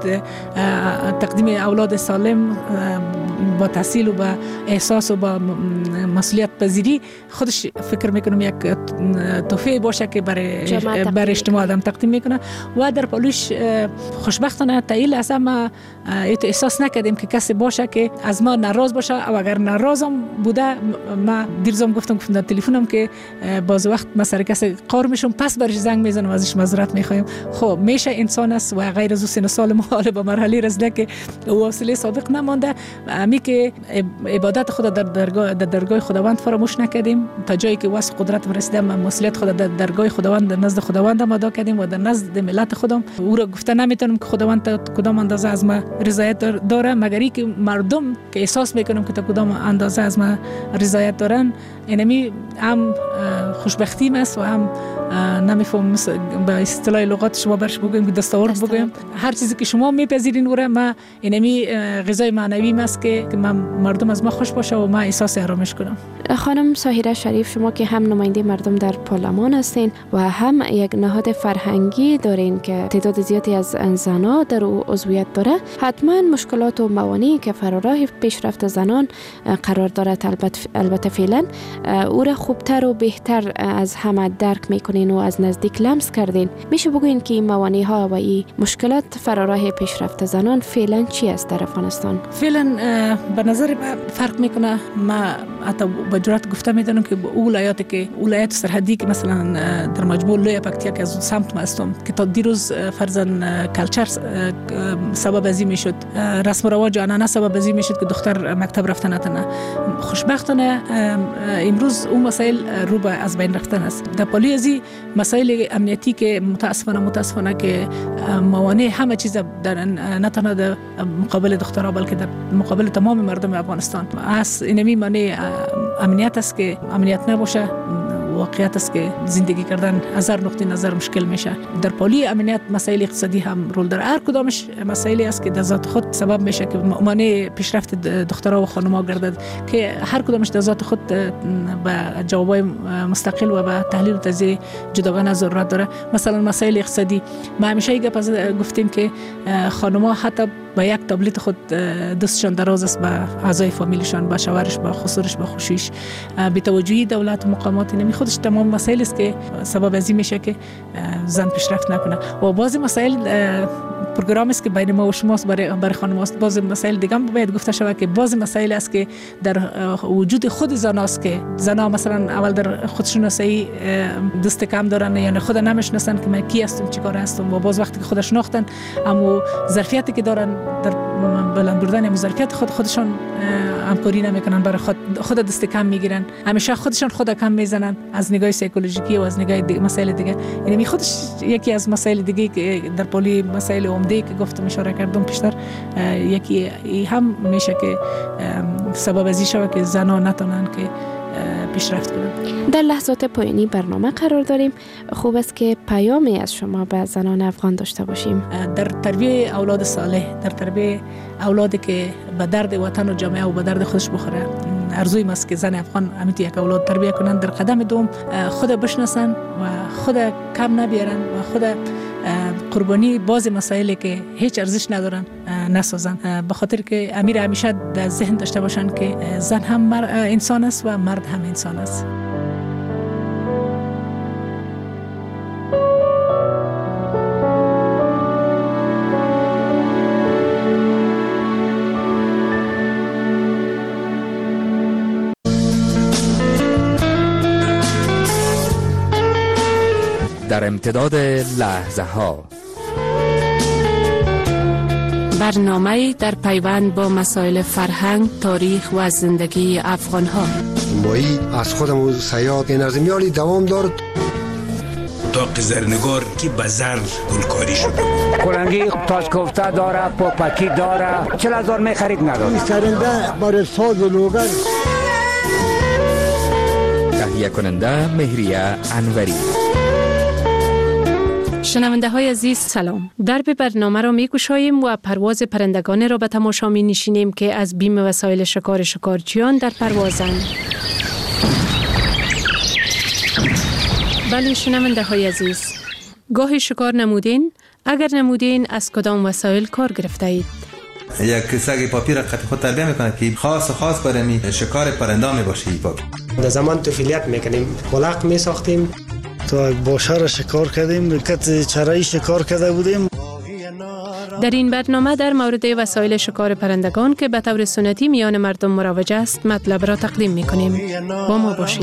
S17: تقدیم اولاد سالم با تحصیل و با احساس و با مسئولیت پذیری خودش فکر میکنم یک تحفه باشه که برای برای اجتماع آدم تقدیم میکنه. و در پالوش خوشبختانه تایل از ما احساس نکردیم که کسی باشه که از ما ناراض باشه، و اگر ناراضم بوده، ما دیروزم گفتم گفتم در تلفنم که باز وقت ما سر کسی قار میشم، پس برش زنگ میزنم، ازش معذرت میخوایم. خب میشه انسان است و غیر از سن سال مخالف به مرحله رسیده که واصله سابق نمانده. امی که عبادت خدا در درگاه در درگاه خداوند فراموش نکردیم، تا جایی که واسه قدرت رسیدیم مسئولیت خدا در درگاه خداوند در نزد خداوند ادا کردیم و در نزد ملت خودم. او را گفته نمیتونم که خداوند تا کدام اندازه از ما رضایت داره، مگر اینکه مردم که احساس میکنم که تا کدام اندازه از ما رضایت دارن، اینمی هم خوشبختیم است و هم نمیفهم به اصطلاح لغات شما برش بگویم که دستاورد بگویم. هر چیزی که شما میپذیرین اوره ما اینمی غذای معنوی است که من مردم از ما خوش باشه و ما احساس آرامش کنم.
S16: خانم ساحره شریف، شما که هم نماینده مردم در پارلمان هستین و هم یک نهاد فرهنگی دارین که تعداد زیادی از زنان در او عضویت داره، حتما مشکلات و موانعی که فراراه پیشرفت زنان قرار دارد البته فعلا او را خوبتر و بهتر از همه درک میکنین و از نزدیک لمس کردین. میشه بگوین که این موانع ها و این مشکلات فراراه پیشرفت زنان فعلا چی است در افغانستان؟
S17: فعلا به نظر فرق میکنه. ما حتی به جرات گفته میدونم که ولایاتی که ولایت سرحدی که مثلا در مجموع لوی پکتیا که از سمت ما هستم که تا دیروز فرزن کلچر سبب ازی میشد، رسم و رواج آنانه سبب ازی میشد که دختر مکتب رفتن نتونه. خوشبختانه امروز اون مسائل رو به از بین رفتن است. در پالی ازی مسائل امنیتی که متاسفانه متاسفانه که موانع همه چیز در نتونه در مقابل دخترها بلکه در مقابل تمام مردم افغانستان است. اینمی معنی امنیت است که امنیت نباشه واقعیت است که زندگی کردن از هر نقطه نظر مشکل میشه. در پالی امنیت مسائل اقتصادی هم رول داره. هر کدامش مسائلی است که در ذات خود سبب میشه که مانع پیشرفت دخترها و خانم‌ها گردد که هر کدامش در ذات خود به جوابای مستقل و به تحلیل و تجزیه جداگانه ضرورت داره. مثلا مسائل اقتصادی ما همیشه گفتیم که خانم‌ها حتی با یک تابلت خود دستشان دراز است به اعضای فامیلشان، به شوهرش، به خسرش، به خوشیش. بی توجهی دولت و مقامات نمی خودش تمام مسائل است که سبب ازی میشه که زن پیشرفت نکنه. و بعضی مسائل پروگرام است که بین ما و شماست برای برای خانم‌هاست. بعضی مسائل دیگه هم باید گفته شود که بعضی مسائل است که در وجود خود زناست که زنا مثلا اول در خودشناسی دست کم دارن، یعنی خود نمیشناسن که من کی هستم، چیکار هستم. و باز وقتی که خودش شناختن اما ظرفیتی که دارن در بلند بردن ظرفیت خود خودشان همکاری نمیکنن، برای خود خود دست کم میگیرن، همیشه خودشان خود کم میزنن از نگاه سایکولوژیکی و از نگاه دیگه مسائل دیگه. یعنی خودش یکی از مسائل دیگه که در پالی مسائل عمده که گفتم اشاره کردم پیشتر، یکی هم میشه که سبب ازی شوه که زنان نتونن که پیشرفت کنند.
S16: در لحظات پایانی برنامه قرار داریم. خوب است که پیامی از شما به زنان افغان داشته باشیم.
S17: در تربیت اولاد صالح، در تربیت اولادی که به درد وطن و جامعه و به درد خودش بخوره، ارزوی است که زن افغان همیشه یک اولاد تربیت کنند. در قدم دوم خود بشناسن و خود کم نبیارن و خود قربانی باز مسائلی که هیچ ارزش ندارن نسازن، به خاطر که امیر همیشه در ذهن داشته باشن که زن هم انسان است و مرد هم انسان است.
S15: در امتداد لحظه ها
S18: برنامه در پیوند با مسائل فرهنگ، تاریخ و زندگی افغان ها.
S19: مایی از خودم سیاد نظمیالی دوام دارد.
S20: اتاق زرنگار که به زر گلکاری شده.
S21: کلنگی تاج کوفته داره، پاپکی داره، چل هزار می خرید نداره.
S19: سرنده برای ساز و لوگر.
S15: تهیه کننده مهریه انوری.
S18: شنونده های عزیز سلام. درب برنامه را می گشاییم و پرواز پرندگان را به تماشا می نشینیم که از بیم وسایل شکار شکارچیان در پروازند. بله شنونده های عزیز، گاهی شکار نمودین؟ اگر نمودین از کدام وسایل کار گرفته اید؟
S22: یک سگ پاپی را خط خود تربیه میکنه که خاص خاص برای می شکار پرنده می باشه.
S23: در زمان طفولیت میکنیم، بلق می ساختیم، تو باشه را شکار کردیم، کت چرایی شکار کرده بودیم.
S18: در این برنامه در مورد وسایل شکار پرندگان که به طور سنتی میان مردم مروج است مطلب را تقدیم میکنیم. با ما باشید.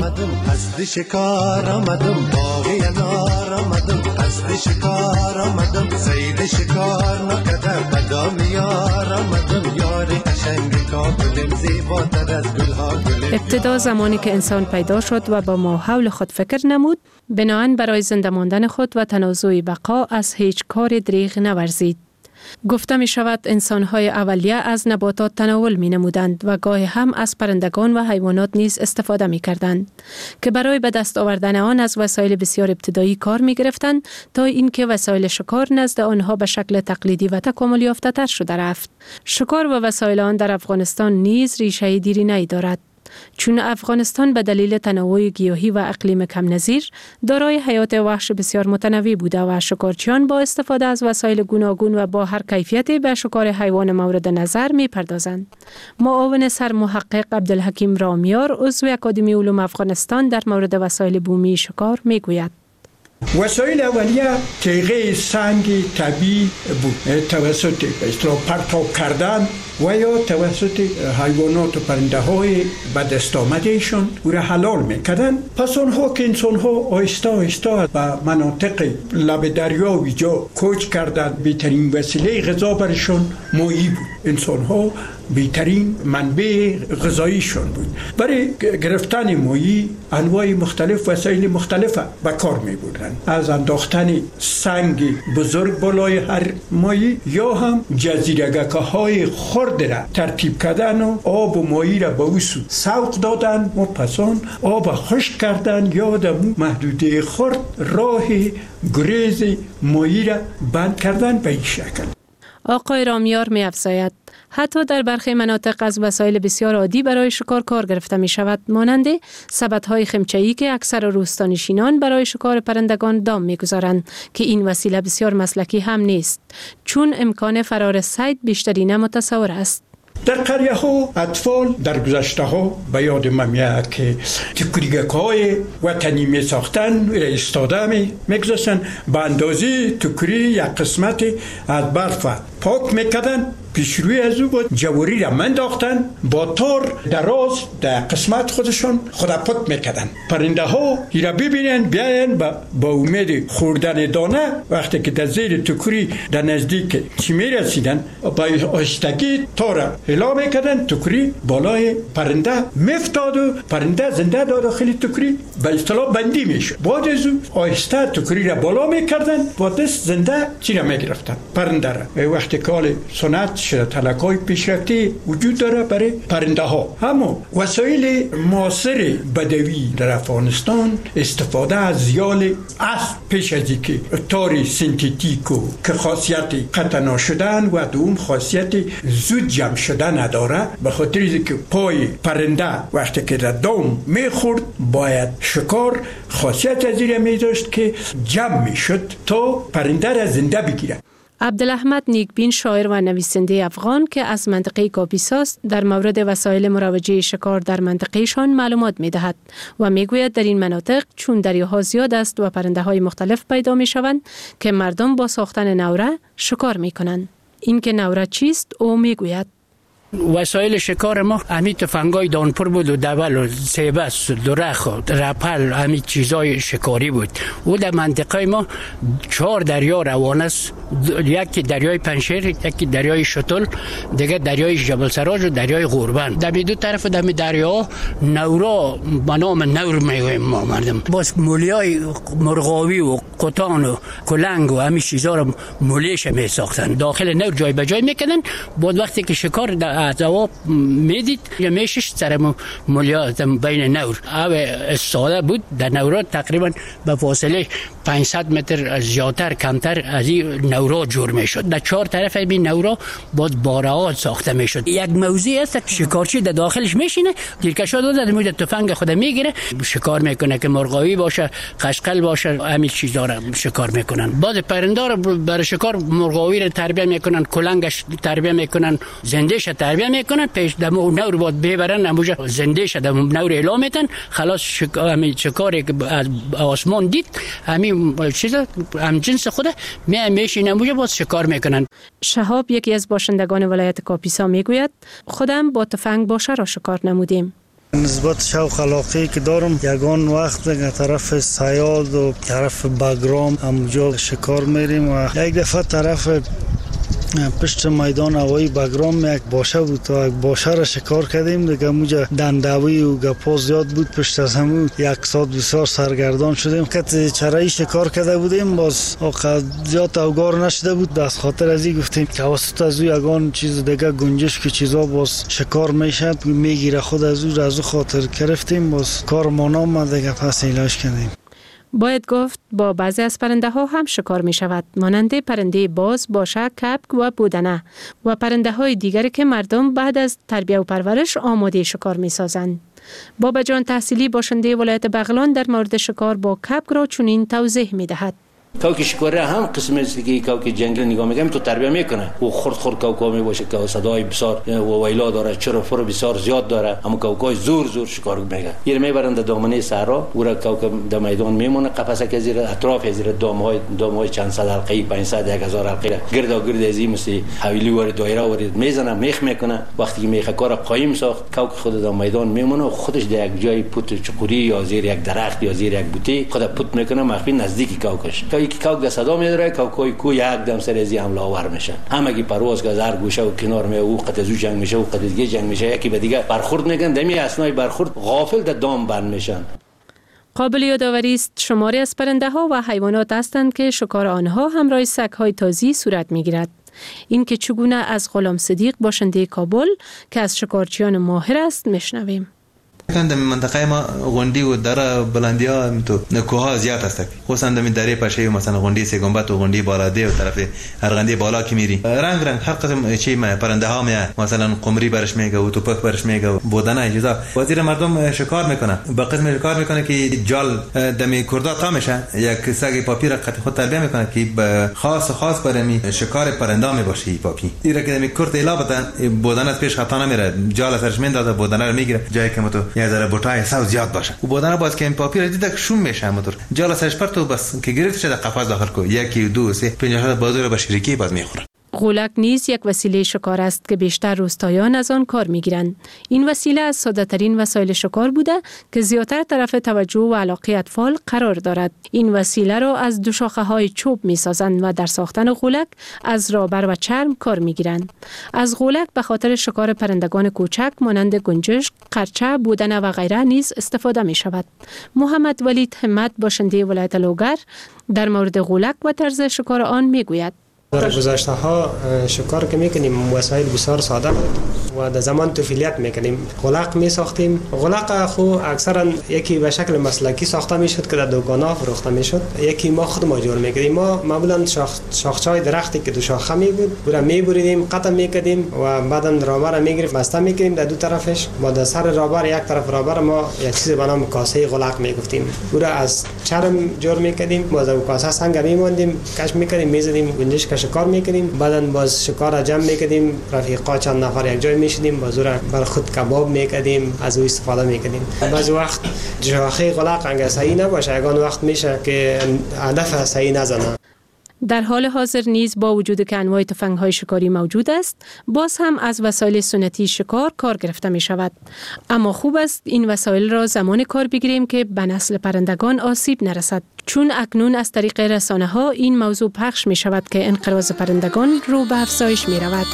S18: ابتدا زمانی که انسان پیدا شد و با ماحول خود فکر نمود، بناهن برای زنده ماندن خود و تنازع بقا از هیچ کار دریغ نورزید. گفته می شود انسان‌های اولیه از نباتات تناول می نمودند و گاهی هم از پرندگان و حیوانات نیز استفاده می کردند که برای به دست آوردن آن از وسایل بسیار ابتدایی کار می گرفتند تا اینکه وسایل شکار نزد آنها به شکل تقلیدی و تکامل یافته تر شده رفت. شکار و وسایل آن در افغانستان نیز ریشه دیرینه‌ای دارد. چون افغانستان به دلیل تنوع گیاهی و اقلیم کم نظیر دارای حیات وحش بسیار متنوع بوده و شکارچیان با استفاده از وسایل گوناگون و با هر کیفیتی به شکار حیوان مورد نظر می پردازند. معاون سرمحقق عبدالحکیم رامیار عضو اکادمی علوم افغانستان در مورد وسایل بومی شکار می گوید.
S3: وسایل اولیه تیغه سنگ طبیعی بود توسط اصطلاح پرتاب کردن و یا توسط حیوانات و پرنده های به دست آمدهشان او را حلال میکردن. پس آنها که انسان ها آهسته آهسته به مناطق لب دریا و جا کوچ کردند، بهترین وسیله غذا برشان ماهی بود. انسان ها بهترین منبع غذاییشان بود. برای گرفتن ماهی انواع مختلف وسایل مختلف به کار می بردند، از انداختن سنگ بزرگ بالای هر ماهی یا هم جزیرگکه های خرد را ترتیب کردن و آب و ماهی را به او سوق دادن و پسان آب خشک کردن یا در محدوده خرد راه گریز ماهی را بند کردن به این شکل.
S18: آقای رامیار می افزاید حتی در برخی مناطق از وسایل بسیار عادی برای شکار کار گرفته می شود، مانند سبدهای خمچه‌ای که اکثر روستانشینان برای شکار پرندگان دام می گذارند که این وسیله بسیار مسلکی هم نیست چون امکان فرار صید بیشترینه متصور است.
S3: در قریه ها اطفال در گذشته ها به یاد من میاد که تکریگک های وطنی می ساختن و استاده می میگذاشتن به اندازه تکری یک قسمت از برف پاک میکردن، پیش روی از او با جواری را منداختن، با تار دراز در قسمت خودشون خود پاک میکردن. پرنده ها ای را ببینن بیاین با, با امید خوردن دانه، وقتی که در زیر تکری در نزدیک چی میرسیدن با آهستگی تار هلا میکردن، تکری بالای پرنده میفتاد و پرنده زنده در داخل تکری به اصطلاح بندی میشد. بعد از او آهسته تکری را بالا میکردن، با دست زنده چی را میگرفتن پرنده را. وقتی که سنت شده تلکای پیشرفتی وجود داره برای پرنده ها. اما وسایل معاصر بدوی در افغانستان استفاده از زیال اسب پیش از اینکه تار سنتتیکو که خاصیت قطع نشدن و دوم خاصیت زود جمع شدن نداره، به خاطر اینکه پای پرنده وقتی که در دام میخورد باید شکار خاصیت از این میداشت که جمع میشد تا پرنده را زنده بگیره.
S18: عبدالاحمد نیکبین شاعر و نویسنده افغان که از منطقه کاپیسا است در مورد وسایل مروجه شکار در منطقهشان معلومات می دهد و می گوید در این مناطق چون دریاها زیاد است و پرنده های مختلف پیدا می شوند که مردم با ساختن نوره شکار می کنند. این که نوره چیست او می گوید
S4: وسایل شکار ما همین تفنگای دانپور بود و دول و سیبس و درخ و رپل، همین چیزای شکاری بود. او در منطقه ما چهار دریا روان است، یکی دریای پنشیر، یکی دریای شتل، دیگه دریای جبل سراج و دریای غوربن. در دو طرف در دریا نورا به نام نور میگویم ما مردم. باز مولیای مرغاوی و قطان و کلنگ و همین چیزا رو مولیش می ساختن، داخل نور جای به جای میکنن. بعد وقتی که شکار از جواب میدید یا میشش سر مولیا بین نور او استاده بود. در نورا تقریبا به فاصله پانصد متر زیادتر کمتر از این نورا جور میشد. در چهار طرف این نورا باز بارها ساخته میشد. یک موضوع است شکارچی در داخلش میشینه، تیرکشا دو در مورد تفنگ خود میگیره شکار میکنه که مرغاوی باشه، قشقل باشه، همین چیزا رو شکار میکنن. بعد پرنده رو برای شکار مرغاوی رو تربیت میکنن، کلنگش تربیت میکنن، زندهش تربیت میکنن، پیش دمو نور بود ببرن اموجا زنده شده نور اعلام میتن خلاص شک... همین شکاری که از آسمان دید همین چیزا هم جنس خوده می میشین اموجا باز شکار میکنن.
S18: شهاب یکی از باشندگان ولایت کاپیسا میگوید خودم با تفنگ باشه را شکار نمودیم.
S23: نسبت شوق علاقه که دارم یگان وقت به طرف سیاد و طرف بگرام همونجا شکار میریم و یک دفعه طرف پشت میدان هوایی بگرام یک باشه بود تا یک باشه را شکار کردیم دیگه. موجا دندوی و گپا زیاد بود، پشت از همون یک ساعت بسیار سرگردان شدیم. کت چرایی شکار کرده بودیم، باز آقا زیاد اوگار نشده بود. دست خاطر از این گفتیم که واسط از او یگان چیز دیگه گنجش که چیزا باز شکار میشه میگیره، خود از او از او خاطر گرفتیم. باز کار ما نامد دیگه، پس علاج کردیم.
S18: باید گفت با بعضی از پرنده ها هم شکار می شود، مانند پرنده باز، باشه، کبک و بودنه و پرنده های دیگری که مردم بعد از تربیت و پرورش آماده شکار می سازند. بابا جان تحصیلی باشنده ولایت بغلان در مورد شکار با کبک را چنین توضیح می دهد.
S7: کاوک شکاری هم قسم است که کاوک جنگل نگاه میگم تو تربیت میکنه و خرد خرد کاوکا می باشه که صدای بسیار و ویلا داره، چرا فر بسیار زیاد داره، اما کاوکای زور زور شکار میگه. یه میبرند دامنه صحرا و را کاوک در میدان میمونه، قفسه که زیر اطراف زیر دامهای دامهای چند صد حلقه پانصد یک هزار حلقه گرد گرد از این مثل حویلی ور دایره ور میزنه، میخ میکنه. وقتی که میخ کار قایم ساخت کاوک خود در میدان میمونه و خودش در یک جای پوت چقوری یا زیر یک درخت یا زیر یک بوته خود پوت میکنه، مخفی نزدیک کاوکش. که کاوک صدا میداره کاوکای کو یک دم سر از حمله آور میشه. همگی پرواز که هر گوشه و کنار می او قط از جنگ میشه و قط دیگه جنگ میشه، یکی به دیگه برخورد میگن. دمی اسنای برخورد غافل در دام بند میشن.
S18: قابل یادآوری است شماری از پرنده ها و حیوانات هستند که شکار آنها همراه سگ های تازی صورت میگیرد. این که چگونه از غلام صدیق باشنده کابل که از شکارچیان ماهر است میشنویم.
S22: در منطقه ما غونډي و دره بلندیا تو کوها زیاد است، خصوصا در دره پشه مثلا غونډي سگنبت و غونډي بالاده و طرف ارغندی بالا که میری رنگ رنگ هر قسم چی ما پرنده ها میه، مثلا قمری برش میگه و توپک برش میگه و بودنه اجازه وزیر مردم شکار میکنه. با قسم شکار میکنه که جال دمی کردا تا میشه، یک سگ پاپی را قطع خود تربیت میکنه که خاص خاص برای شکار پرنده می باشه. پاپی ایرا که دمی کرد الا بدن بودنه پیش خطا نمیره، جال سرش میندازه بودنه رو میگیره جایی که تو یه ذره بوتای ساو زیاد باشه و بودنه باز که این پاپی رو دیده شوم میشه موتور جال سرش پرتو بس که گرفت شده قفس داخل کو یکی دو سه پنجاه بازو رو به شریکی باز میخوره.
S18: غولک نیز یک وسیله شکار است که بیشتر روستاییان از آن کار میگیرند. این وسیله از ساده ترین وسایل شکار بوده که زیادتر طرف توجه و علاقه اطفال قرار دارد. این وسیله را از دو شاخه های چوب میسازند و در ساختن غولک از رابر و چرم کار میگیرند. از غولک به خاطر شکار پرندگان کوچک مانند گنجشک، قرچه، بودنه و غیره نیز استفاده می شود. محمد ولید همت باشنده ولایت لوگر در مورد غولک و طرز شکار آن میگوید.
S8: در گذشته ها شکار که میکنیم وسایل بسیار ساده بود و در زمان طفولیت میکنیم. غلق میساختیم. غلق خو اکثرا یکی به شکل مسلکی ساخته میشد که در دکان‌ها فروخته میشد، یکی ما خود ما جور میکردیم. ما معمولا شاخ شاخچه‌های درختی که دو شاخه می بود برا میبریدیم، قطع میکردیم و بعدم رابر را میگرفت بسته میکردیم در دو طرفش. با در سر رابر یک طرف رابر ما یک چیز به نام کاسه غلق میگفتیم، برا از چرم جور میکردیم. باز اون کاسه سنگ میموندیم، کش میکردیم، میزدیم، گنجشک شکار میکردیم. بعداً باز شکار جمع میکردیم، رفیقا چند نفر یک جای میشدیم، باز را بر خود کباب میکردیم، از او استفاده میکردیم. بعضی وقت شاخه غلق انگار صحیح نباشه، یگان وقت میشه که هدف صحیح نزنه.
S18: در حال حاضر نیز با وجود که انواع تفنگ‌های شکاری موجود است، باز هم از وسایل سنتی شکار کار گرفته می شود. اما خوب است این وسایل را زمان کار بگیریم که به نسل پرندگان آسیب نرسد، چون اکنون از طریق رسانه ها این موضوع پخش می شود که انقراض پرندگان رو به افزایش می رود.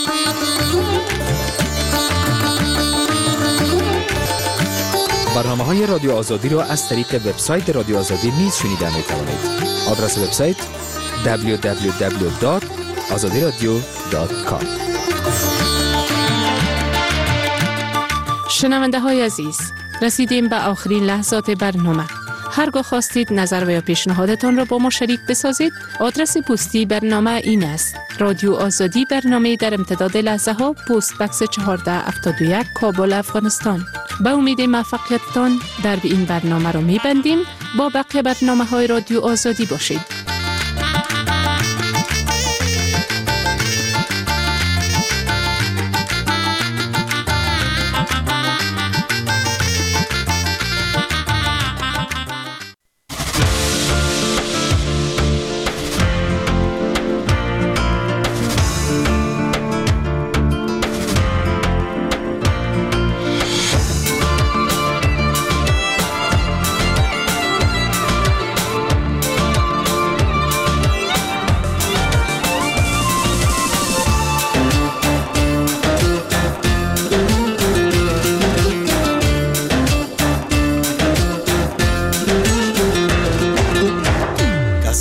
S15: برنامه های رادیو آزادی را از طریق وبسایت رادیو آزادی نیز شنیده می توانید. آدرس وبسایت دبلیو دبلیو دبلیو دات آزادی رادیو دات کام.
S18: شنونده های عزیز، رسیدیم به آخرین لحظات برنامه. هرگاه خواستید نظر و یا پیشنهادتان را با ما شریک بسازید، آدرس پستی برنامه این است: رادیو آزادی، برنامه در امتداد لحظه ها، پست بکس چهارده هفتاد و یک، کابل، افغانستان. به امید موفقیتتان در این برنامه را می‌بندیم. با بقیه برنامه های رادیو آزادی باشید.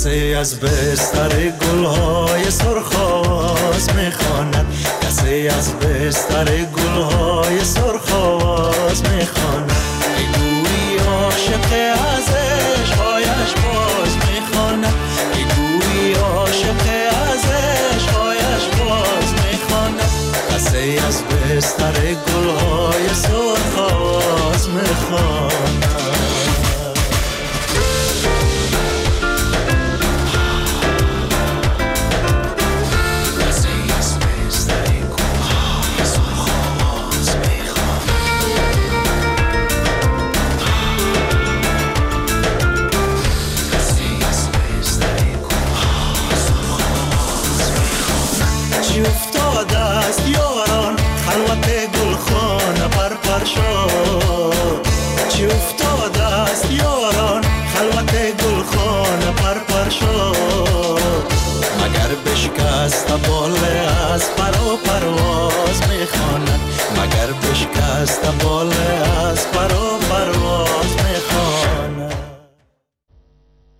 S9: کسی از بستر گلهای سرخ آواز میخواند، کسی از بستر گلهای سرخ آواز میخواند. ای گویی عاشق از عشقهایش باز میخواند، ای گویی عاشق از عشقهایش باز میخواند. کسی از بستر گلهای سرخ آواز میخواند. افتاده است یاران خلوت گلخانه پر پر شد، چی افتاده است یاران خلوت گلخانه پر پر شد. مگر بشکست باله از پر و پرواز میخواند، مگر بشکست باله از پر و پرواز میخواند.